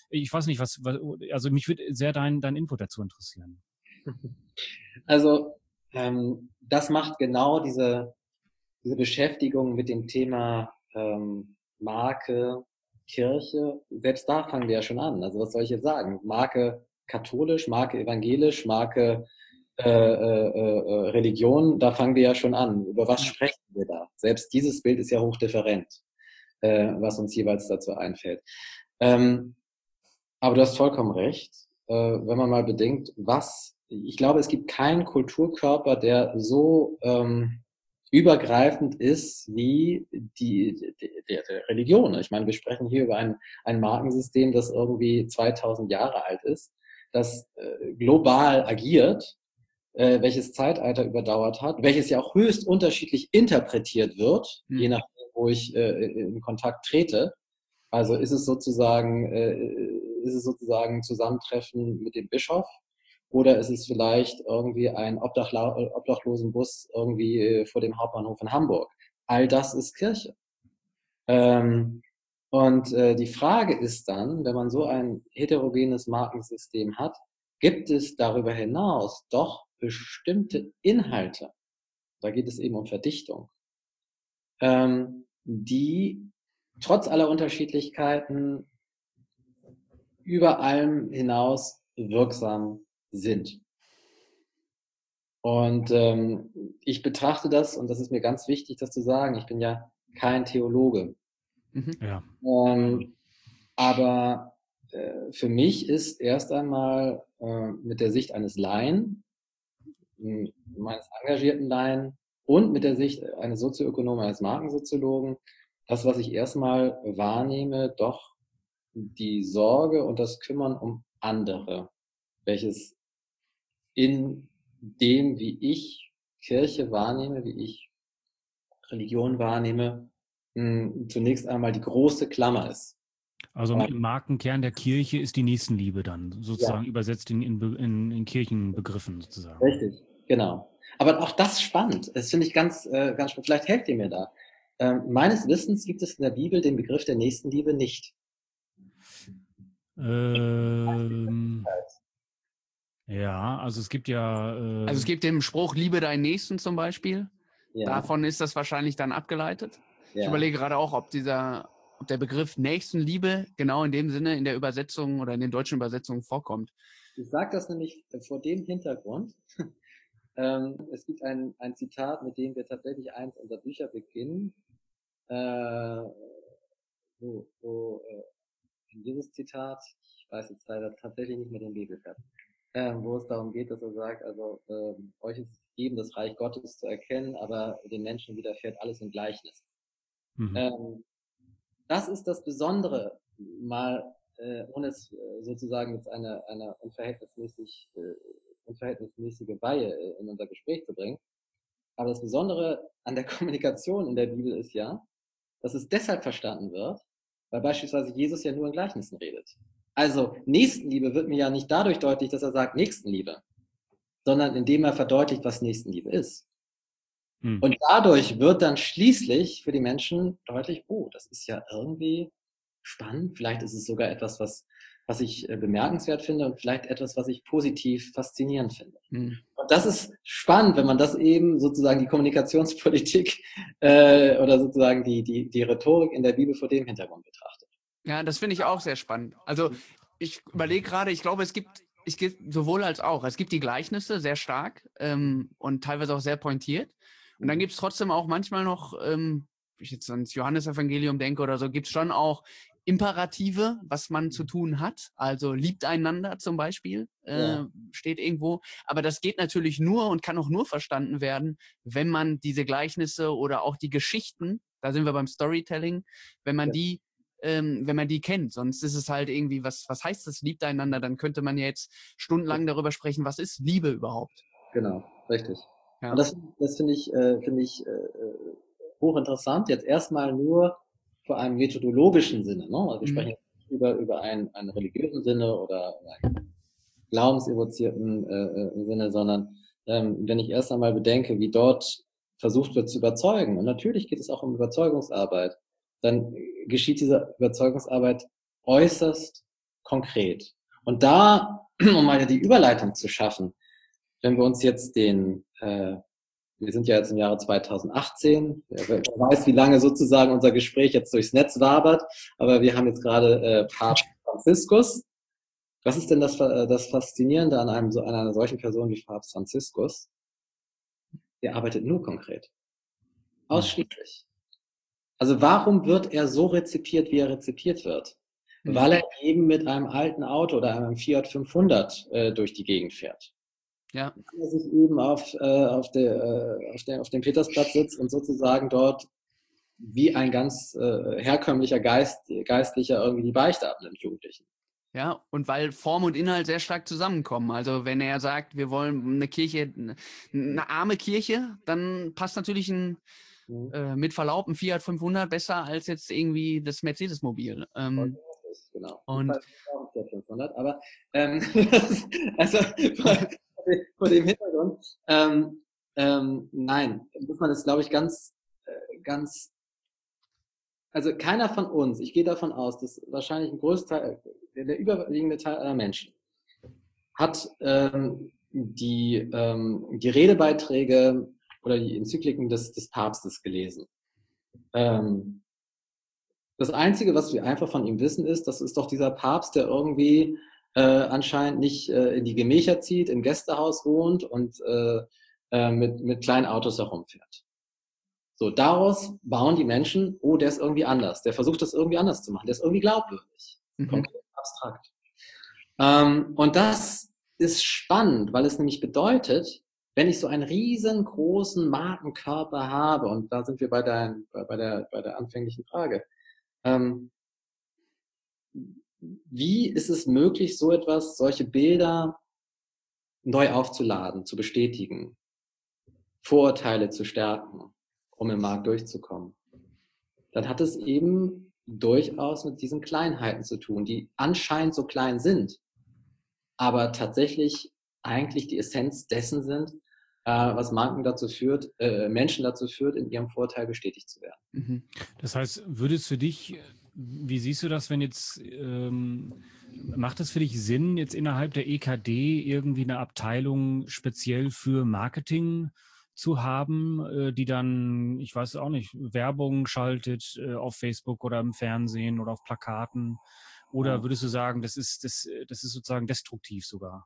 Ich weiß nicht, also mich würde sehr dein Input dazu interessieren. Also das macht genau diese Beschäftigung mit dem Thema Marke, Kirche, selbst da fangen wir ja schon an. Also was soll ich jetzt sagen? Marke katholisch, Marke evangelisch, Marke Religion, da fangen wir ja schon an. Über was sprechen wir da? Selbst dieses Bild ist ja hochdifferent, was uns jeweils dazu einfällt. Aber du hast vollkommen recht. Wenn man mal bedenkt, ich glaube, es gibt keinen Kulturkörper, der so übergreifend ist wie die Religion. Ich meine, wir sprechen hier über ein Markensystem, das irgendwie 2000 Jahre alt ist, das global agiert, welches Zeitalter überdauert hat, welches ja auch höchst unterschiedlich interpretiert wird, je nachdem, wo ich in Kontakt trete. Also ist es sozusagen ein Zusammentreffen mit dem Bischof oder ist es vielleicht irgendwie ein Obdachlosenbus irgendwie vor dem Hauptbahnhof in Hamburg? All das ist Kirche. Die Frage ist dann, wenn man so ein heterogenes Markensystem hat, gibt es darüber hinaus doch bestimmte Inhalte, da geht es eben um Verdichtung, die trotz aller Unterschiedlichkeiten über allem hinaus wirksam sind. Und ich betrachte das, und das ist mir ganz wichtig, das zu sagen, ich bin ja kein Theologe. Ja. Aber für mich ist erst einmal mit der Sicht eines Laien, meines engagierten Laien und mit der Sicht eines Sozioökonomen, eines Markensoziologen, das, was ich erstmal wahrnehme, doch die Sorge und das Kümmern um andere, welches in dem, wie ich Kirche wahrnehme, wie ich Religion wahrnehme, zunächst einmal die große Klammer ist. Also im Markenkern der Kirche ist die Nächstenliebe dann sozusagen übersetzt in Kirchenbegriffen sozusagen. Richtig, genau. Aber auch das spannend. Das finde ich ganz spannend. Vielleicht helft ihr mir da. Meines Wissens gibt es in der Bibel den Begriff der Nächstenliebe nicht. Ja, also es gibt ja... Also es gibt den Spruch, liebe deinen Nächsten zum Beispiel. Ja. Davon ist das wahrscheinlich dann abgeleitet. Ja. Ich überlege gerade auch, ob der Begriff Nächstenliebe genau in dem Sinne in der Übersetzung oder in den deutschen Übersetzungen vorkommt. Ich sage das nämlich vor dem Hintergrund. Es gibt ein Zitat, mit dem wir tatsächlich eins unserer Bücher beginnen. Dieses Zitat, ich weiß jetzt leider tatsächlich nicht mehr den Bibelvers, wo es darum geht, dass er sagt, also euch ist gegeben, das Reich Gottes zu erkennen, aber den Menschen widerfährt alles im Gleichnis. Das ist das Besondere, mal ohne es sozusagen jetzt eine unverhältnismäßige Weihe in unser Gespräch zu bringen. Aber das Besondere an der Kommunikation in der Bibel ist ja, dass es deshalb verstanden wird, weil beispielsweise Jesus ja nur in Gleichnissen redet. Also Nächstenliebe wird mir ja nicht dadurch deutlich, dass er sagt Nächstenliebe, sondern indem er verdeutlicht, was Nächstenliebe ist. Und dadurch wird dann schließlich für die Menschen deutlich, oh, das ist ja irgendwie spannend. Vielleicht ist es sogar etwas, was ich bemerkenswert finde und vielleicht etwas, was ich positiv faszinierend finde. Und das ist spannend, wenn man das eben sozusagen die Kommunikationspolitik oder sozusagen die Rhetorik in der Bibel vor dem Hintergrund betrachtet. Ja, das finde ich auch sehr spannend. Also ich überlege gerade, ich glaube, es gibt sowohl als auch. Es gibt die Gleichnisse sehr stark und teilweise auch sehr pointiert. Und dann gibt es trotzdem auch manchmal noch, wenn ich jetzt ans Johannesevangelium denke oder so, gibt es schon auch Imperative, was man zu tun hat. Also liebt einander zum Beispiel, steht irgendwo. Aber das geht natürlich nur und kann auch nur verstanden werden, wenn man diese Gleichnisse oder auch die Geschichten, da sind wir beim Storytelling, wenn man die kennt. Sonst ist es halt irgendwie, was heißt das, liebt einander? Dann könnte man ja jetzt stundenlang darüber sprechen, was ist Liebe überhaupt? Genau, richtig. Ja. Und das finde ich hochinteressant. Jetzt erstmal nur vor einem methodologischen Sinne. Ne? Also wir sprechen über einen religiösen Sinne oder einen glaubensevozierten Sinne, sondern wenn ich erst einmal bedenke, wie dort versucht wird zu überzeugen, und natürlich geht es auch um Überzeugungsarbeit, dann geschieht diese Überzeugungsarbeit äußerst konkret. Und da, um mal die Überleitung zu schaffen, wenn wir uns jetzt wir sind ja jetzt im Jahre 2018, wer weiß, wie lange sozusagen unser Gespräch jetzt durchs Netz wabert, aber wir haben jetzt gerade Papst Franziskus. Was ist denn das Faszinierende an einer solchen Person wie Papst Franziskus? Der arbeitet nur konkret. Ausschließlich. Also warum wird er so rezipiert, wie er rezipiert wird? Weil er eben mit einem alten Auto oder einem Fiat 500 durch die Gegend fährt. Ja. Weil er sich eben auf dem Petersplatz sitzt und sozusagen dort wie ein ganz herkömmlicher Geistlicher irgendwie die Beichte abnimmt, Jugendlichen. Ja, und weil Form und Inhalt sehr stark zusammenkommen. Also wenn er sagt, wir wollen eine Kirche, eine arme Kirche, dann passt natürlich mit Verlaub ein Fiat 500 besser als jetzt irgendwie das Mercedes-Mobil. Genau. Und auch Fiat 500, aber also vor dem Hintergrund, nein, muss man das, glaube ich, ganz also keiner von uns, ich gehe davon aus, dass wahrscheinlich ein Großteil, der überwiegende Teil aller Menschen hat die Redebeiträge oder die Enzykliken des Papstes gelesen. Das Einzige, was wir einfach von ihm wissen, ist, das ist doch dieser Papst, der irgendwie anscheinend nicht in die Gemächer zieht, im Gästehaus wohnt und mit kleinen Autos herumfährt. So, daraus bauen die Menschen, oh, der ist irgendwie anders. Der versucht das irgendwie anders zu machen. Der ist irgendwie glaubwürdig. Konkret, abstrakt. Und das ist spannend, weil es nämlich bedeutet, wenn ich so einen riesengroßen Markenkörper habe, und da sind wir bei der anfänglichen Frage, wie ist es möglich, solche Bilder neu aufzuladen, zu bestätigen, Vorurteile zu stärken, um im Markt durchzukommen? Dann hat es eben durchaus mit diesen Kleinheiten zu tun, die anscheinend so klein sind, aber tatsächlich eigentlich die Essenz dessen sind, was Menschen dazu führt, in ihrem Vorteil bestätigt zu werden. Das heißt, würde es für dich, wie siehst du das, wenn jetzt, macht es für dich Sinn, jetzt innerhalb der EKD irgendwie eine Abteilung speziell für Marketing zu haben, die dann, ich weiß auch nicht, Werbung schaltet auf Facebook oder im Fernsehen oder auf Plakaten? Oder würdest du sagen, das ist sozusagen destruktiv sogar?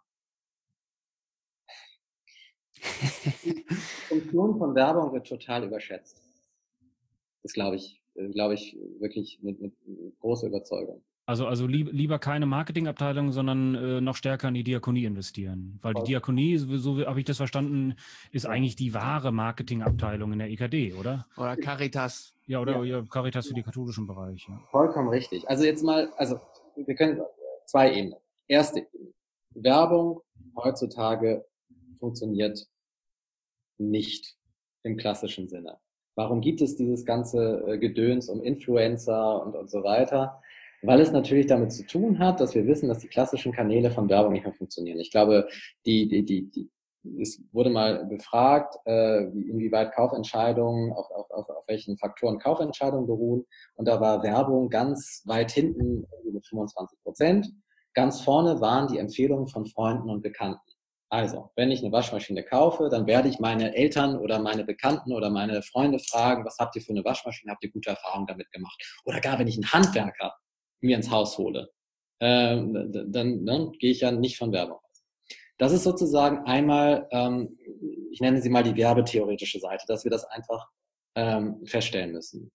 Die Funktion von Werbung wird total überschätzt. Das glaube ich wirklich mit großer Überzeugung. Also lieber keine Marketingabteilung, sondern noch stärker in die Diakonie investieren. Weil die Diakonie, so habe ich das verstanden, ist eigentlich die wahre Marketingabteilung in der EKD, oder? Oder Caritas. Ja, oder Caritas für die katholischen Bereiche. Ja. Vollkommen richtig. Also jetzt mal, wir können zwei Ebenen. Erste Ebene. Werbung heutzutage funktioniert nicht im klassischen Sinne. Warum gibt es dieses ganze Gedöns um Influencer und so weiter? Weil es natürlich damit zu tun hat, dass wir wissen, dass die klassischen Kanäle von Werbung nicht mehr funktionieren. Ich glaube, es wurde mal befragt, inwieweit Kaufentscheidungen, auf welchen Faktoren Kaufentscheidungen beruhen. Und da war Werbung ganz weit hinten mit 25%. Ganz vorne waren die Empfehlungen von Freunden und Bekannten. Also, wenn ich eine Waschmaschine kaufe, dann werde ich meine Eltern oder meine Bekannten oder meine Freunde fragen, was habt ihr für eine Waschmaschine? Habt ihr gute Erfahrungen damit gemacht? Oder gar wenn ich einen Handwerker mir ins Haus hole, dann gehe ich ja nicht von Werbung aus. Das ist sozusagen einmal, ich nenne sie mal die werbetheoretische Seite, dass wir das einfach feststellen müssen.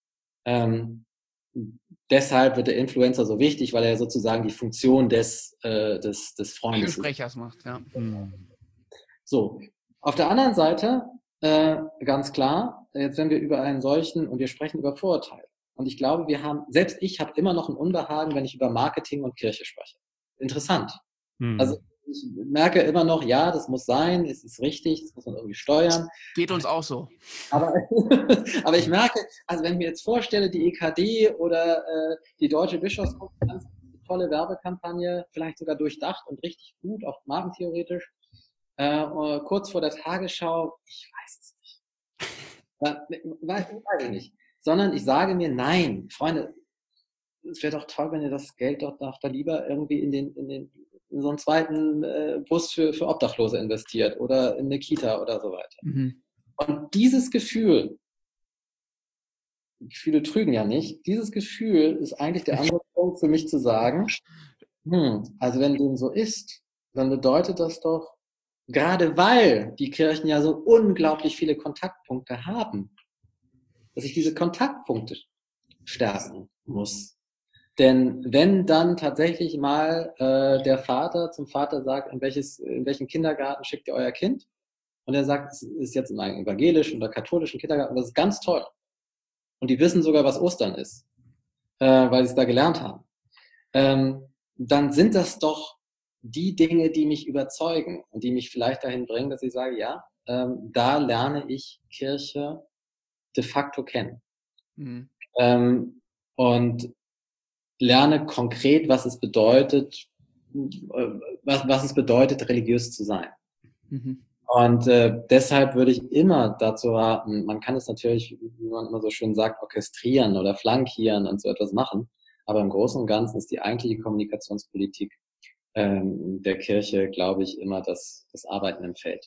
Deshalb wird der Influencer so wichtig, weil er sozusagen die Funktion des Freundes Sprechers macht, ja. So, auf der anderen Seite, ganz klar, jetzt wenn wir über einen solchen, und wir sprechen über Vorurteile. Und ich glaube, selbst ich habe immer noch ein Unbehagen, wenn ich über Marketing und Kirche spreche. Interessant. Also ich merke immer noch, ja, das muss sein, es ist richtig, das muss man irgendwie steuern. Geht uns auch so. Aber ich merke, also wenn ich mir jetzt vorstelle, die EKD oder die Deutsche Bischofskonferenz, tolle Werbekampagne, vielleicht sogar durchdacht und richtig gut, auch markentheoretisch, kurz vor der Tagesschau, ich weiß es nicht. Weiß ich nicht. Sondern ich sage mir, nein, Freunde, es wäre doch toll, wenn ihr das Geld doch da lieber irgendwie in so einen zweiten Bus für Obdachlose investiert oder in eine Kita oder so weiter. Mhm. Und dieses Gefühle trügen ja nicht, dieses Gefühl ist eigentlich der Ansatzpunkt für mich zu sagen, also wenn dem so ist, dann bedeutet das doch, gerade weil die Kirchen ja so unglaublich viele Kontaktpunkte haben, dass ich diese Kontaktpunkte stärken muss. Denn wenn dann tatsächlich mal der Vater zum Vater sagt, in welchen Kindergarten schickt ihr euer Kind? Und er sagt, es ist jetzt in einem evangelischen oder katholischen Kindergarten, das ist ganz toll. Und die wissen sogar, was Ostern ist, weil sie es da gelernt haben. Dann sind das doch die Dinge, die mich überzeugen und die mich vielleicht dahin bringen, dass ich sage, ja, da lerne ich Kirche de facto kennen. Mhm. Und lerne konkret, was es bedeutet, religiös zu sein. Mhm. Und deshalb würde ich immer dazu raten, man kann es natürlich, wie man immer so schön sagt, orchestrieren oder flankieren und so etwas machen, aber im Großen und Ganzen ist die eigentliche Kommunikationspolitik der Kirche, glaube ich, immer das Arbeiten im Feld.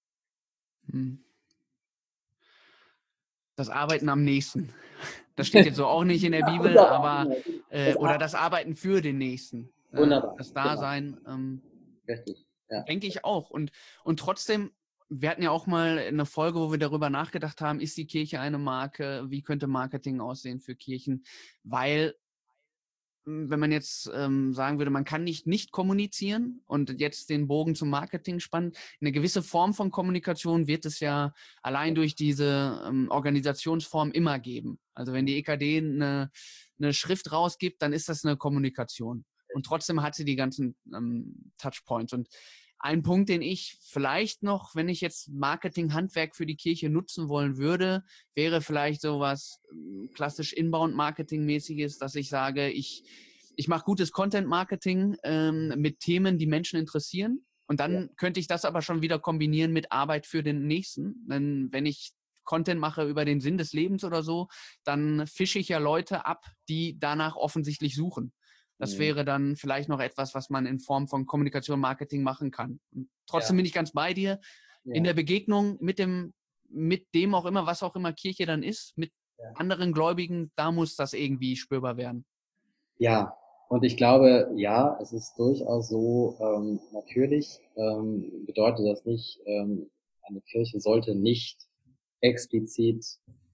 Das Arbeiten am Nächsten. Das steht jetzt so auch nicht in der Bibel, aber oder das Arbeiten für den Nächsten. Wunderbar. Das Dasein. Richtig. Ja. Denke ich auch. Und trotzdem, wir hatten ja auch mal eine Folge, wo wir darüber nachgedacht haben, ist die Kirche eine Marke? Wie könnte Marketing aussehen für Kirchen? Weil, wenn man jetzt sagen würde, man kann nicht kommunizieren und jetzt den Bogen zum Marketing spannen, eine gewisse Form von Kommunikation wird es ja allein durch diese Organisationsform immer geben. Also wenn die EKD eine Schrift rausgibt, dann ist das eine Kommunikation. Und trotzdem hat sie die ganzen Touchpoints. Und ein Punkt, den ich vielleicht noch, wenn ich jetzt Marketing-Handwerk für die Kirche nutzen wollen würde, wäre vielleicht sowas klassisch Inbound-Marketing-mäßiges, dass ich sage, ich mache gutes Content-Marketing mit Themen, die Menschen interessieren. Und dann könnte ich das aber schon wieder kombinieren mit Arbeit für den Nächsten. Denn wenn ich Content mache über den Sinn des Lebens oder so, dann fische ich ja Leute ab, die danach offensichtlich suchen. Das wäre dann vielleicht noch etwas, was man in Form von Kommunikation, Marketing machen kann. Und trotzdem bin ich ganz bei dir. Ja. In der Begegnung mit dem auch immer, was auch immer Kirche dann ist, mit anderen Gläubigen, da muss das irgendwie spürbar werden. Ja, und ich glaube, ja, es ist durchaus so, natürlich bedeutet das nicht, eine Kirche sollte nicht explizit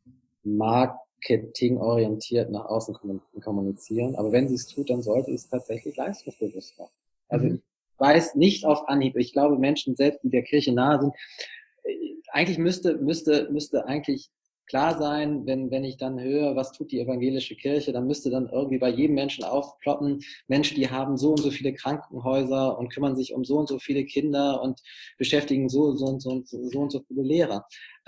marketingorientiert nach außen kommunizieren. Aber wenn sie es tut, dann sollte es tatsächlich leistungsbewusst machen. Also ich weiß nicht auf Anhieb, ich glaube Menschen selbst, die der Kirche nahe sind, eigentlich müsste eigentlich klar sein, wenn ich dann höre, was tut die evangelische Kirche, dann müsste dann irgendwie bei jedem Menschen aufploppen, Mensch, die haben so und so viele Krankenhäuser und kümmern sich um so und so viele Kinder und beschäftigen so und so viele Lehrer.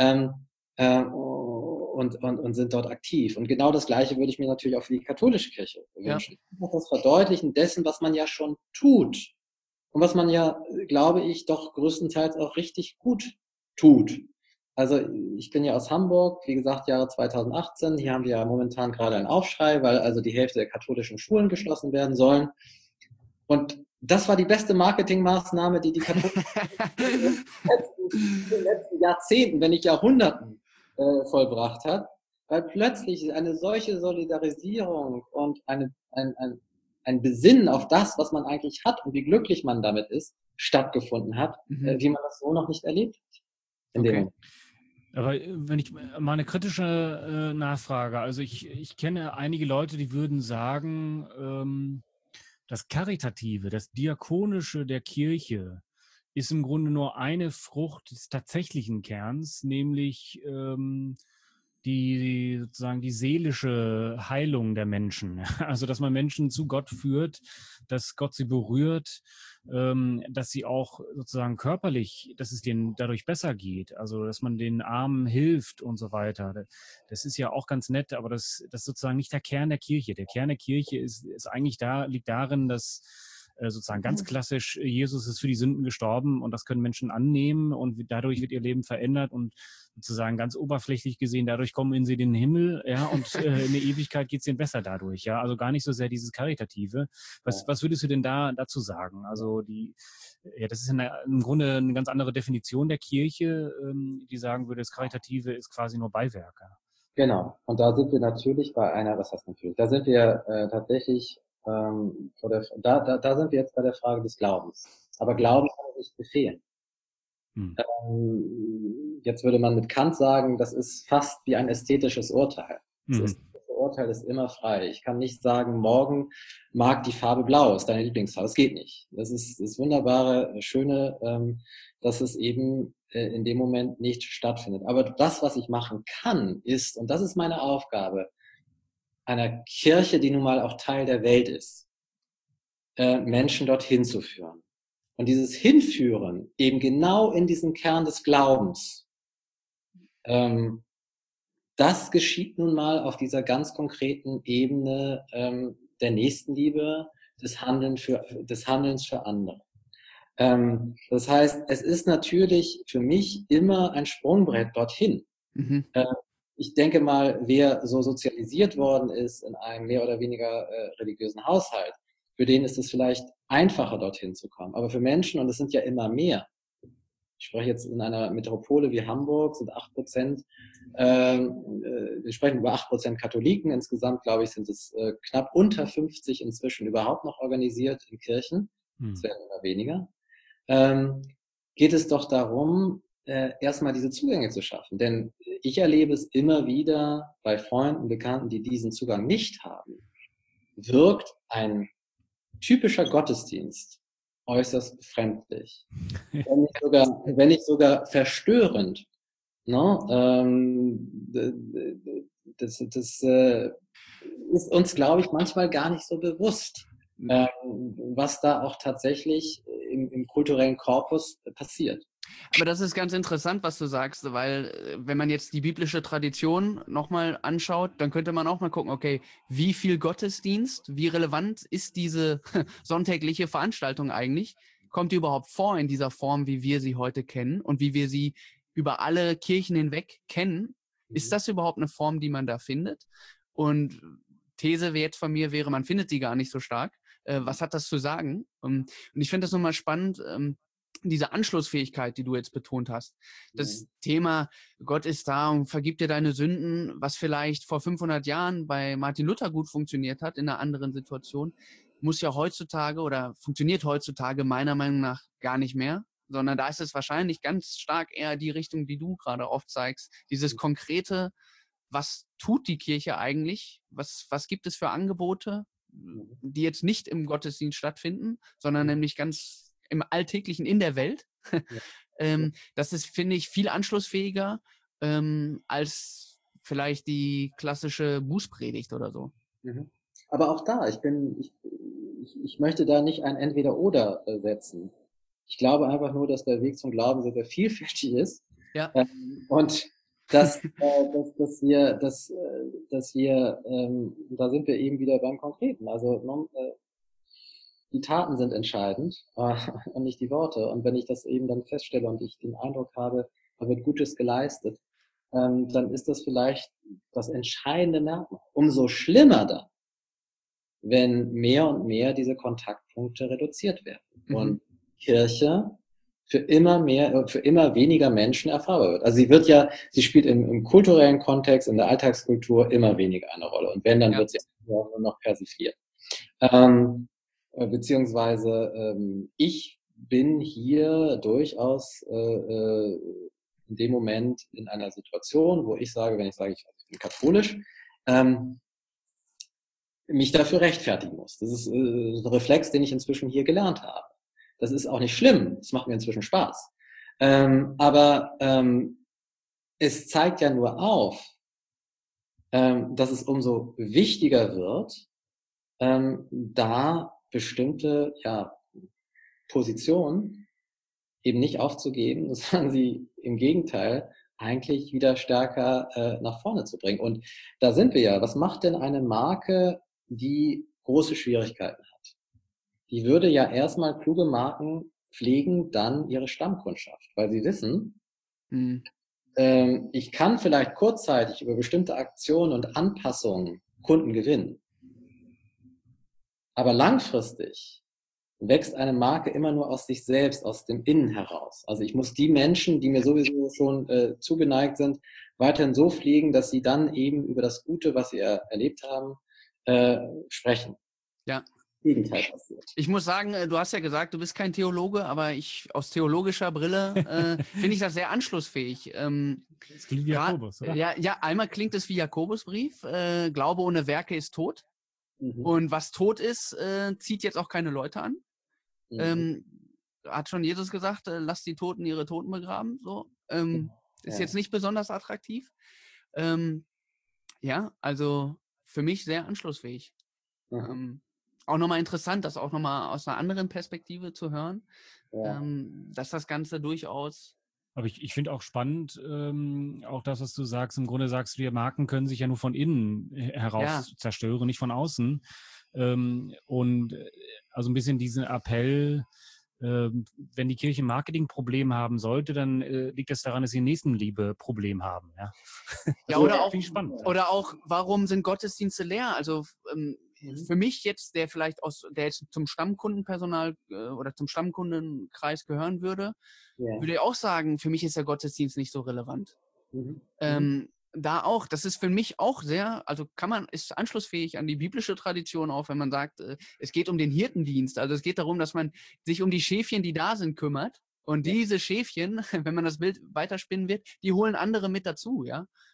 Und sind dort aktiv. Und genau das Gleiche würde ich mir natürlich auch für die katholische Kirche wünschen. Ja. Das Verdeutlichen dessen, was man ja schon tut. Und was man ja, glaube ich, doch größtenteils auch richtig gut tut. Also ich bin ja aus Hamburg, wie gesagt, Jahre 2018. Hier haben wir ja momentan gerade einen Aufschrei, weil also die Hälfte der katholischen Schulen geschlossen werden sollen. Und das war die beste Marketingmaßnahme, die katholischen in den letzten Jahrzehnten, wenn nicht Jahrhunderten vollbracht hat, weil plötzlich eine solche Solidarisierung und ein Besinnen auf das, was man eigentlich hat und wie glücklich man damit ist, stattgefunden hat, wie man das so noch nicht erlebt hat. In dem Moment. Aber wenn ich mal eine kritische Nachfrage, also ich kenne einige Leute, die würden sagen, das Karitative, das Diakonische der Kirche ist im Grunde nur eine Frucht des tatsächlichen Kerns, nämlich sozusagen die seelische Heilung der Menschen. Also, dass man Menschen zu Gott führt, dass Gott sie berührt, dass sie auch sozusagen körperlich, dass es denen dadurch besser geht. Also, dass man den Armen hilft und so weiter. Das ist ja auch ganz nett, aber das ist sozusagen nicht der Kern der Kirche. Der Kern der Kirche ist eigentlich liegt darin, dass sozusagen ganz klassisch, Jesus ist für die Sünden gestorben und das können Menschen annehmen und dadurch wird ihr Leben verändert und sozusagen ganz oberflächlich gesehen, dadurch kommen sie in den Himmel, ja, und in der Ewigkeit geht es ihnen besser dadurch, ja, also gar nicht so sehr dieses Karitative. Was würdest du denn dazu sagen? Also das ist im Grunde eine ganz andere Definition der Kirche, die sagen würde, das Karitative ist quasi nur Beiwerke. Genau. Und da sind wir natürlich da sind wir tatsächlich, da sind wir jetzt bei der Frage des Glaubens. Aber Glauben kann nicht befehlen. Jetzt würde man mit Kant sagen, das ist fast wie ein ästhetisches Urteil. Das ästhetische Urteil ist immer frei. Ich kann nicht sagen, morgen mag die Farbe blau, ist deine Lieblingsfarbe. Das geht nicht. Das ist das Wunderbare, Schöne, dass es eben in dem Moment nicht stattfindet. Aber das, was ich machen kann, ist, und das ist meine Aufgabe, einer Kirche, die nun mal auch Teil der Welt ist, Menschen dorthin zu führen. Und dieses Hinführen eben genau in diesen Kern des Glaubens, das geschieht nun mal auf dieser ganz konkreten Ebene der Nächstenliebe, des Handelns für andere. Das heißt, es ist natürlich für mich immer ein Sprungbrett dorthin. Ich denke mal, wer so sozialisiert worden ist in einem mehr oder weniger religiösen Haushalt, für den ist es vielleicht einfacher, dorthin zu kommen. Aber für Menschen, und es sind ja immer mehr, ich spreche jetzt in einer Metropole wie Hamburg, sind 8%, wir sprechen über 8% Katholiken, insgesamt, glaube ich, sind es knapp unter 50 inzwischen überhaupt noch organisiert in Kirchen, es werden immer weniger, geht es doch darum, erstmal diese Zugänge zu schaffen. Denn ich erlebe es immer wieder bei Freunden, Bekannten, die diesen Zugang nicht haben, wirkt ein typischer Gottesdienst äußerst befremdlich. Wenn nicht sogar verstörend. No? Das ist uns, glaube ich, manchmal gar nicht so bewusst, was da auch tatsächlich im kulturellen Korpus passiert. Aber das ist ganz interessant, was du sagst, weil wenn man jetzt die biblische Tradition nochmal anschaut, dann könnte man auch mal gucken, okay, wie viel Gottesdienst, wie relevant ist diese sonntägliche Veranstaltung eigentlich? Kommt die überhaupt vor in dieser Form, wie wir sie heute kennen und wie wir sie über alle Kirchen hinweg kennen? Ist das überhaupt eine Form, die man da findet? Und These jetzt von mir wäre, man findet sie gar nicht so stark. Was hat das zu sagen? Und ich finde das nochmal spannend, diese Anschlussfähigkeit, die du jetzt betont hast. Das Thema, Gott ist da und vergibt dir deine Sünden, was vielleicht vor 500 Jahren bei Martin Luther gut funktioniert hat, in einer anderen Situation, muss ja heutzutage oder funktioniert heutzutage meiner Meinung nach gar nicht mehr, sondern da ist es wahrscheinlich ganz stark eher die Richtung, die du gerade oft zeigst. Dieses konkrete, was tut die Kirche eigentlich? Was gibt es für Angebote, die jetzt nicht im Gottesdienst stattfinden, sondern nämlich ganz im Alltäglichen in der Welt. Das ist, finde ich, viel anschlussfähiger als vielleicht die klassische Bußpredigt oder so. Aber auch da, ich möchte da nicht ein Entweder-Oder setzen. Ich glaube einfach nur, dass der Weg zum Glauben sehr, sehr vielfältig ist. Ja. Und dass wir, da sind wir eben wieder beim Konkreten. Also die Taten sind entscheidend und nicht die Worte. Und wenn ich das eben dann feststelle und ich den Eindruck habe, da wird Gutes geleistet, dann ist das vielleicht das entscheidende Merkmal. Umso schlimmer dann, wenn mehr und mehr diese Kontaktpunkte reduziert werden und Kirche für immer weniger Menschen erfahrbar wird. Also sie spielt im kulturellen Kontext, in der Alltagskultur immer weniger eine Rolle. Und wenn, dann wird sie nur noch persifliert. Beziehungsweise ich bin hier durchaus in dem Moment in einer Situation, wo ich sage, wenn ich sage, ich bin katholisch, mich dafür rechtfertigen muss. Das ist ein Reflex, den ich inzwischen hier gelernt habe. Das ist auch nicht schlimm, das macht mir inzwischen Spaß. Aber es zeigt ja nur auf, dass es umso wichtiger wird, da bestimmte Positionen eben nicht aufzugeben, sondern sie im Gegenteil eigentlich wieder stärker nach vorne zu bringen. Und da sind wir ja. Was macht denn eine Marke, die große Schwierigkeiten hat? die würde ja erstmal kluge Marken pflegen dann ihre Stammkundschaft, weil sie wissen, ich kann vielleicht kurzzeitig über bestimmte Aktionen und Anpassungen Kunden gewinnen. Aber langfristig wächst eine Marke immer nur aus sich selbst, aus dem Innen heraus. Also ich muss die Menschen, die mir sowieso schon zugeneigt sind, weiterhin so pflegen, dass sie dann eben über das Gute, was sie erlebt haben, sprechen. Ja. Gegenteil passiert. Ich muss sagen, du hast ja gesagt, du bist kein Theologe, aber aus theologischer Brille finde ich das sehr anschlussfähig. Das klingt wie Jakobus, oder? Ja, einmal klingt es wie Jakobusbrief. Glaube ohne Werke ist tot. Und was tot ist, zieht jetzt auch keine Leute an. Hat schon Jesus gesagt, lasst die Toten ihre Toten begraben. So. Ist jetzt nicht besonders attraktiv. Ja, also für mich sehr anschlussfähig. Auch nochmal interessant, das auch nochmal aus einer anderen Perspektive zu hören, dass das Ganze durchaus... Aber ich finde auch spannend, auch das, was du sagst. Im Grunde sagst du, Marken können sich ja nur von innen heraus zerstören, nicht von außen. Und also ein bisschen diesen Appell, wenn die Kirche ein Marketingproblem haben sollte, dann liegt das daran, dass sie ein Nächstenliebe-Problem haben. Ja, oder auch, warum sind Gottesdienste leer? Also für mich jetzt, der jetzt zum Stammkundenpersonal oder zum Stammkundenkreis gehören würde, würde ich auch sagen, für mich ist der Gottesdienst nicht so relevant. Da auch, das ist für mich auch sehr, also ist anschlussfähig an die biblische Tradition auch, wenn man sagt, es geht um den Hirtendienst. Also es geht darum, dass man sich um die Schäfchen, die da sind, kümmert. Und diese Schäfchen, wenn man das Bild weiterspinnen wird, die holen andere mit dazu,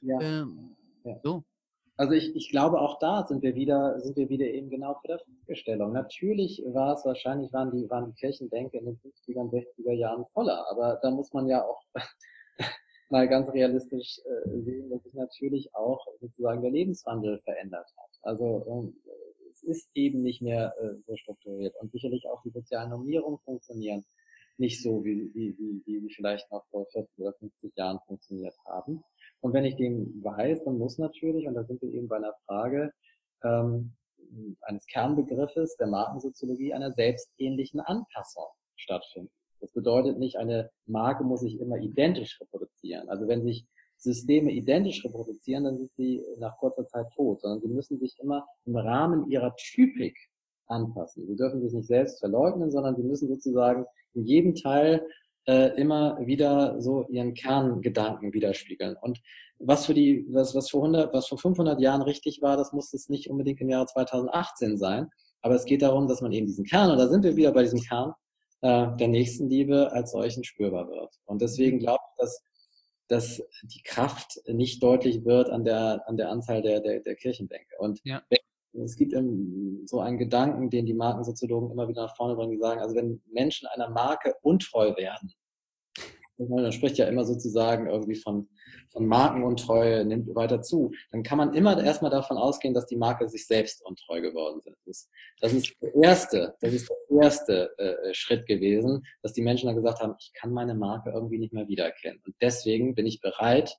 so. Also ich glaube, auch da sind wir wieder eben genau vor der Fragestellung. Natürlich waren die Kirchenbänke in den 50er und 60er Jahren voller, aber da muss man ja auch mal ganz realistisch sehen, dass sich natürlich auch sozusagen der Lebenswandel verändert hat. Also es ist eben nicht mehr so strukturiert und sicherlich auch die sozialen Normierungen funktionieren nicht so, wie vielleicht noch vor 40 oder 50 Jahren funktioniert haben. Und wenn ich dem weiß, dann muss natürlich, und da sind wir eben bei einer Frage eines Kernbegriffes der Markensoziologie, einer selbstähnlichen Anpassung stattfinden. Das bedeutet nicht, eine Marke muss sich immer identisch reproduzieren. Also wenn sich Systeme identisch reproduzieren, dann sind sie nach kurzer Zeit tot, sondern sie müssen sich immer im Rahmen ihrer Typik anpassen. Sie dürfen sich nicht selbst verleugnen, sondern sie müssen sozusagen in jedem Teil immer wieder so ihren Kerngedanken widerspiegeln. Und was vor 500 Jahren richtig war, das muss es nicht unbedingt im Jahre 2018 sein. Aber es geht darum, dass man eben diesen Kern, und da sind wir wieder bei diesem Kern, der Nächstenliebe als solchen spürbar wird. Und deswegen glaube ich, dass die Kraft nicht deutlich wird an der Anzahl der Kirchenbänke. Und es gibt so einen Gedanken, den die Markensoziologen immer wieder nach vorne bringen, die sagen, also wenn Menschen einer Marke untreu werden, man spricht ja immer sozusagen irgendwie von Markenuntreue, nimmt weiter zu, dann kann man immer erstmal davon ausgehen, dass die Marke sich selbst untreu geworden ist. Das ist der erste Schritt gewesen, dass die Menschen dann gesagt haben, ich kann meine Marke irgendwie nicht mehr wiedererkennen. Und deswegen bin ich bereit,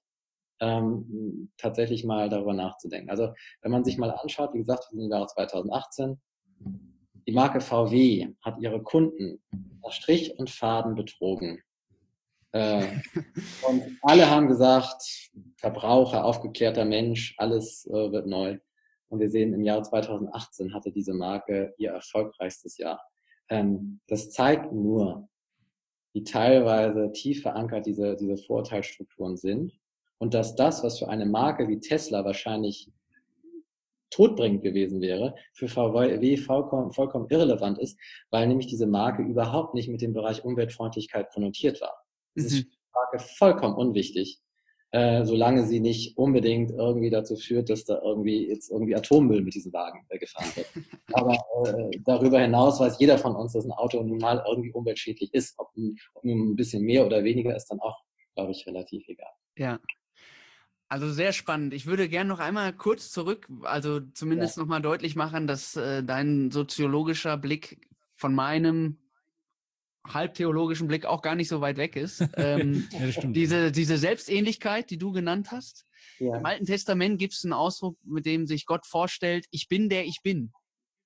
tatsächlich mal darüber nachzudenken. Also wenn man sich mal anschaut, wie gesagt, im Jahre 2018, die Marke VW hat ihre Kunden nach Strich und Faden betrogen. Und alle haben gesagt, Verbraucher, aufgeklärter Mensch, alles wird neu. Und wir sehen, im Jahre 2018 hatte diese Marke ihr erfolgreichstes Jahr. Das zeigt nur, wie teilweise tief verankert diese Vorurteilsstrukturen sind. Und dass das, was für eine Marke wie Tesla wahrscheinlich todbringend gewesen wäre, für VW vollkommen irrelevant ist, weil nämlich diese Marke überhaupt nicht mit dem Bereich Umweltfreundlichkeit konnotiert war. Das ist für die Marke vollkommen unwichtig, solange sie nicht unbedingt irgendwie dazu führt, dass da irgendwie Atommüll mit diesem Wagen gefahren wird. Aber darüber hinaus weiß jeder von uns, dass ein Auto nun mal irgendwie umweltschädlich ist. Ob nun ein bisschen mehr oder weniger ist dann auch, glaube ich, relativ egal. Ja. Also sehr spannend. Ich würde gerne noch einmal kurz zurück, also zumindest nochmal deutlich machen, dass dein soziologischer Blick von meinem halbtheologischen Blick auch gar nicht so weit weg ist. Diese Selbstähnlichkeit, die du genannt hast. Ja. Im Alten Testament gibt es einen Ausdruck, mit dem sich Gott vorstellt, ich bin der ich bin.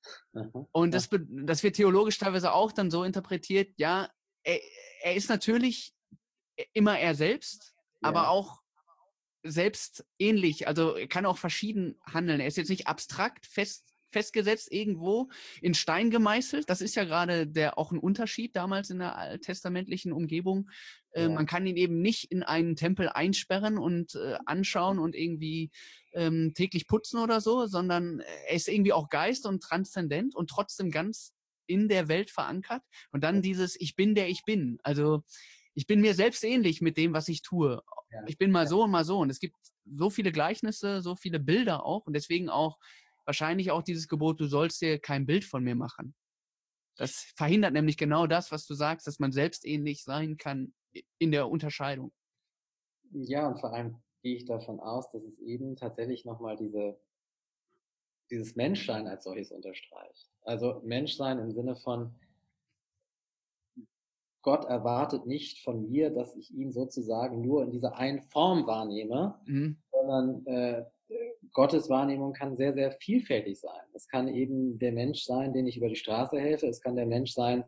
Und das wird theologisch teilweise auch dann so interpretiert, ja, er ist natürlich immer er selbst, aber auch selbst ähnlich. Also er kann auch verschieden handeln. Er ist jetzt nicht abstrakt festgesetzt irgendwo in Stein gemeißelt. Das ist ja gerade auch ein Unterschied damals in der alttestamentlichen Umgebung. Man kann ihn eben nicht in einen Tempel einsperren und anschauen und irgendwie täglich putzen oder so, sondern er ist irgendwie auch Geist und transzendent und trotzdem ganz in der Welt verankert. Und dann dieses Ich bin, der ich bin. Also ich bin mir selbst ähnlich mit dem, was ich tue. Ich bin mal so und mal so. Und es gibt so viele Gleichnisse, so viele Bilder auch. Und deswegen auch wahrscheinlich auch dieses Gebot, du sollst dir kein Bild von mir machen. Das verhindert nämlich genau das, was du sagst, dass man selbst ähnlich sein kann in der Unterscheidung. Ja, und vor allem gehe ich davon aus, dass es eben tatsächlich nochmal dieses Menschsein als solches unterstreicht. Also Menschsein im Sinne von, Gott erwartet nicht von mir, dass ich ihn sozusagen nur in dieser einen Form wahrnehme, sondern Gottes Wahrnehmung kann sehr, sehr vielfältig sein. Es kann eben der Mensch sein, den ich über die Straße helfe. Es kann der Mensch sein,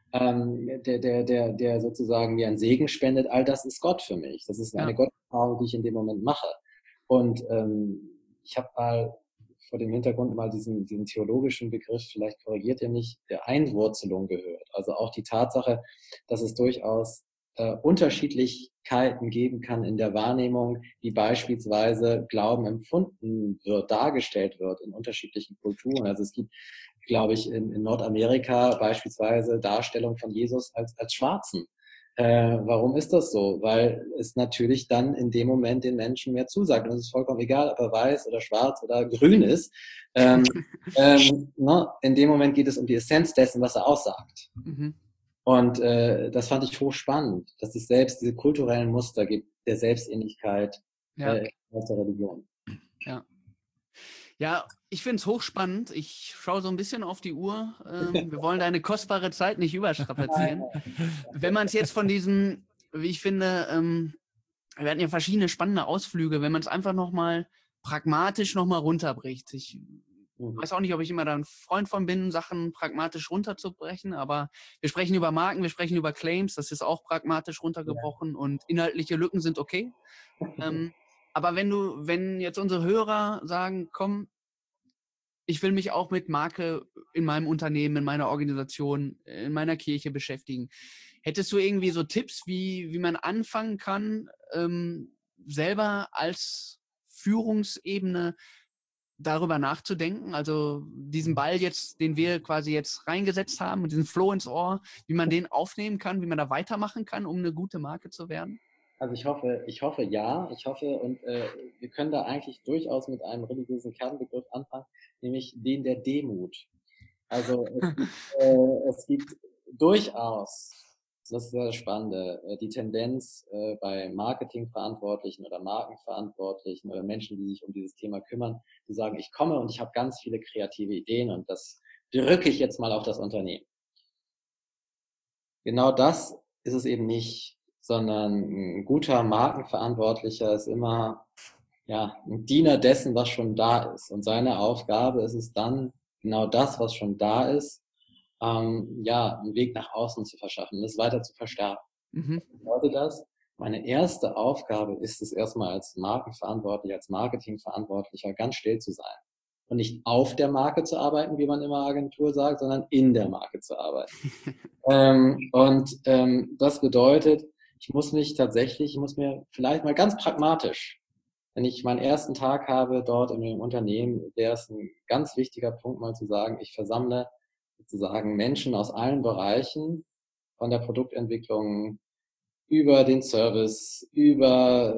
der sozusagen mir einen Segen spendet. All das ist Gott für mich. Das ist eine Gotterfahrung, die ich in dem Moment mache. Und ich habe mal vor dem Hintergrund mal diesen theologischen Begriff, vielleicht korrigiert ihr mich, der Einwurzelung gehört. Also auch die Tatsache, dass es durchaus Unterschiedlichkeiten geben kann in der Wahrnehmung, wie beispielsweise Glauben empfunden wird, dargestellt wird in unterschiedlichen Kulturen. Also es gibt, glaube ich, in Nordamerika beispielsweise Darstellung von Jesus als Schwarzen. Warum ist das so? Weil es natürlich dann in dem Moment den Menschen mehr zusagt. Und es ist vollkommen egal, ob er weiß oder schwarz oder grün ist. In dem Moment geht es um die Essenz dessen, was er aussagt. Und das fand ich hochspannend, dass es selbst diese kulturellen Muster gibt, der Selbstähnlichkeit aus der Religion. Ja, ich finde es hochspannend. Ich schaue so ein bisschen auf die Uhr. Wir wollen deine kostbare Zeit nicht überstrapazieren. Wenn man es jetzt von diesem, wie ich finde, wir hatten ja verschiedene spannende Ausflüge, wenn man es einfach nochmal pragmatisch nochmal runterbricht. Ich weiß auch nicht, ob ich immer da ein Freund von bin, Sachen pragmatisch runterzubrechen, aber wir sprechen über Marken, wir sprechen über Claims, das ist auch pragmatisch runtergebrochen und inhaltliche Lücken sind okay. Aber wenn jetzt unsere Hörer sagen, komm, ich will mich auch mit Marke in meinem Unternehmen, in meiner Organisation, in meiner Kirche beschäftigen. Hättest du irgendwie so Tipps, wie man anfangen kann, selber als Führungsebene darüber nachzudenken? Also diesen Ball jetzt, den wir quasi jetzt reingesetzt haben, diesen Floh ins Ohr, wie man den aufnehmen kann, wie man da weitermachen kann, um eine gute Marke zu werden? Also ich hoffe ja, und wir können da eigentlich durchaus mit einem religiösen Kernbegriff anfangen, nämlich den der Demut. Also es gibt durchaus, das ist das Spannende, die Tendenz bei Marketingverantwortlichen oder Markenverantwortlichen oder Menschen, die sich um dieses Thema kümmern, die sagen, ich komme und ich habe ganz viele kreative Ideen und das drücke ich jetzt mal auf das Unternehmen. Genau das ist es eben nicht, sondern ein guter Markenverantwortlicher ist immer ein Diener dessen, was schon da ist. Und seine Aufgabe ist es dann, genau das, was schon da ist, einen Weg nach außen zu verschaffen, das weiter zu verstärken. Was bedeutet das? Meine erste Aufgabe ist es erstmal als Markenverantwortlicher, als Marketingverantwortlicher ganz still zu sein. Und nicht auf der Marke zu arbeiten, wie man immer Agentur sagt, sondern in der Marke zu arbeiten. Das bedeutet, ich muss mir vielleicht mal ganz pragmatisch, wenn ich meinen ersten Tag habe dort in dem Unternehmen, wäre es ein ganz wichtiger Punkt mal zu sagen, ich versammle sozusagen Menschen aus allen Bereichen, von der Produktentwicklung über den Service, über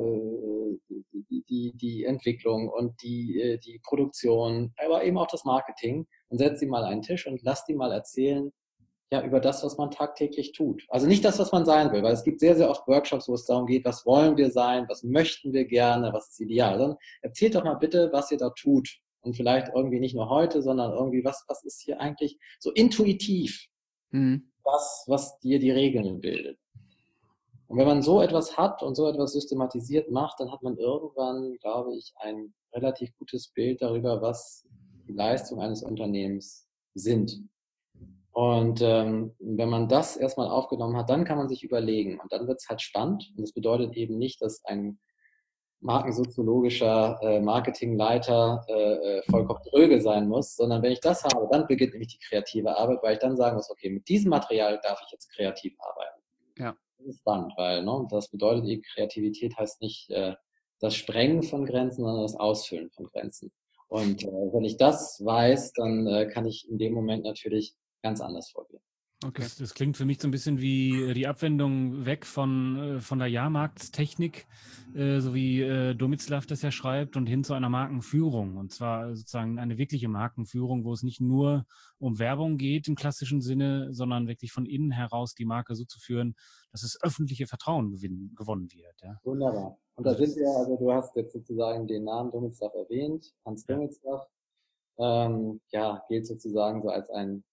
die Entwicklung und die Produktion, aber eben auch das Marketing und setze sie mal an einen Tisch und lass die mal erzählen, über das, was man tagtäglich tut. Also nicht das, was man sein will, weil es gibt sehr, sehr oft Workshops, wo es darum geht, was wollen wir sein, was möchten wir gerne, was ist ideal. Dann erzählt doch mal bitte, was ihr da tut. Und vielleicht irgendwie nicht nur heute, sondern irgendwie, was ist hier eigentlich so intuitiv, was dir die Regeln bildet. Und wenn man so etwas hat und so etwas systematisiert macht, dann hat man irgendwann, glaube ich, ein relativ gutes Bild darüber, was die Leistung eines Unternehmens sind. Und wenn man das erstmal aufgenommen hat, dann kann man sich überlegen. Und dann wird es halt spannend. Und das bedeutet eben nicht, dass ein markensoziologischer Marketingleiter vollkommen dröge sein muss, sondern wenn ich das habe, dann beginnt nämlich die kreative Arbeit, weil ich dann sagen muss, okay, mit diesem Material darf ich jetzt kreativ arbeiten. Ja. Das ist spannend, weil das bedeutet eben, Kreativität heißt nicht das Sprengen von Grenzen, sondern das Ausfüllen von Grenzen. Und wenn ich das weiß, dann kann ich in dem Moment natürlich ganz anders vorgehen. Okay. Das klingt für mich so ein bisschen wie die Abwendung weg von der Jahrmarktstechnik, so wie Domitzlaff das ja schreibt, und hin zu einer Markenführung. Und zwar sozusagen eine wirkliche Markenführung, wo es nicht nur um Werbung geht im klassischen Sinne, sondern wirklich von innen heraus die Marke so zu führen, dass es öffentliche Vertrauen gewonnen wird. Ja. Wunderbar. Und da sind wir, also du hast jetzt sozusagen den Namen Domitzlaff erwähnt, Hans Domitzlaff, gilt sozusagen so als ein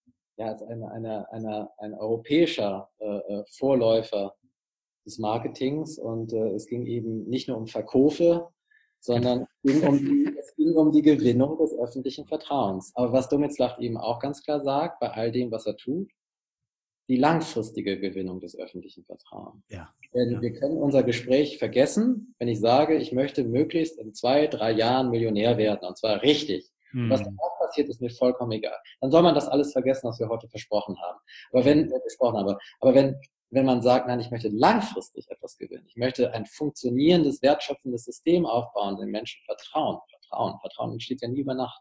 europäischer Vorläufer des Marketings, und es ging eben nicht nur um Verkäufe, sondern es ging um die Gewinnung des öffentlichen Vertrauens. Aber was Domitzlaff eben auch ganz klar sagt, bei all dem, was er tut, die langfristige Gewinnung des öffentlichen Vertrauens. Ja. Denn wir können unser Gespräch vergessen, wenn ich sage, ich möchte möglichst in 2-3 Jahren Millionär werden, und zwar richtig. Was danach passiert, ist mir vollkommen egal. Dann soll man das alles vergessen, was wir heute versprochen haben. Aber wenn man sagt, nein, ich möchte langfristig etwas gewinnen, ich möchte ein funktionierendes, wertschöpfendes System aufbauen, den Menschen vertrauen. Vertrauen entsteht ja nie über Nacht.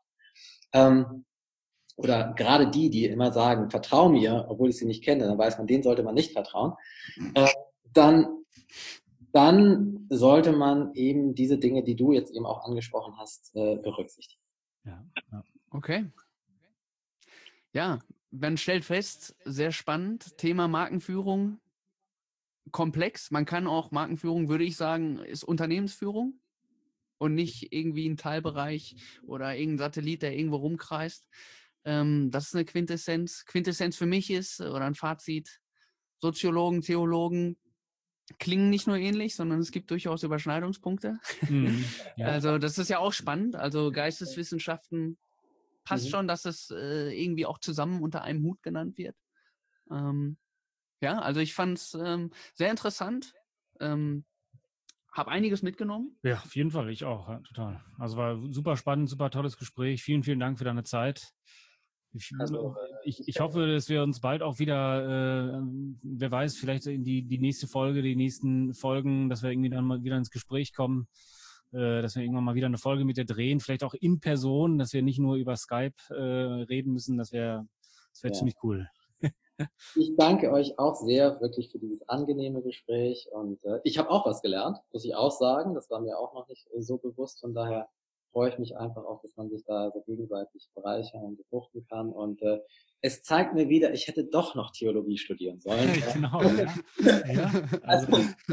Oder gerade die immer sagen, vertrau mir, obwohl ich sie nicht kenne, dann weiß man, denen sollte man nicht vertrauen. Dann sollte man eben diese Dinge, die du jetzt eben auch angesprochen hast, berücksichtigen. Ja. Okay. Ja, man stellt fest, sehr spannend, Thema Markenführung, komplex. Man kann auch Markenführung, würde ich sagen, ist Unternehmensführung und nicht irgendwie ein Teilbereich oder irgendein Satellit, der irgendwo rumkreist. Das ist eine Quintessenz. Quintessenz für mich ist, oder ein Fazit, Soziologen, Theologen klingen nicht nur ähnlich, sondern es gibt durchaus Überschneidungspunkte. Ja. Also das ist ja auch spannend. Also Geisteswissenschaften passt schon, dass es irgendwie auch zusammen unter einem Hut genannt wird. Also ich fand es sehr interessant. Habe einiges mitgenommen. Ja, auf jeden Fall, ich auch, ja, total. Also war super spannend, super tolles Gespräch. Vielen, vielen Dank für deine Zeit. Ich hoffe, dass wir uns bald auch wieder, wer weiß, vielleicht in die nächste Folge, die nächsten Folgen, dass wir irgendwie dann mal wieder ins Gespräch kommen, dass wir irgendwann mal wieder eine Folge mit dir drehen, vielleicht auch in Person, dass wir nicht nur über Skype reden müssen, das wäre ziemlich cool. Ich danke euch auch sehr wirklich für dieses angenehme Gespräch, und ich habe auch was gelernt, muss ich auch sagen, das war mir auch noch nicht so bewusst, von daher freue ich mich einfach auch, dass man sich da so gegenseitig bereichern und befruchten kann, und es zeigt mir wieder, ich hätte doch noch Theologie studieren sollen. Genau, ja. Also,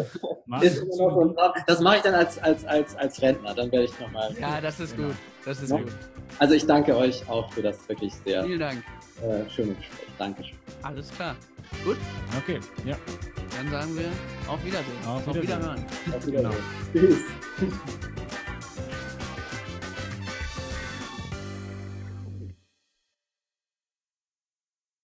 das mache ich dann als Rentner, dann werde ich nochmal... Ja, das ist gut, das ist gut. Also ich danke euch auch für das wirklich sehr Vielen Dank. Schöne Gespräch. Dankeschön. Alles klar. Gut. Okay, ja. Dann sagen wir auf Wiedersehen. Auf Wiederhören. Auf Wiedersehen. Genau. Tschüss.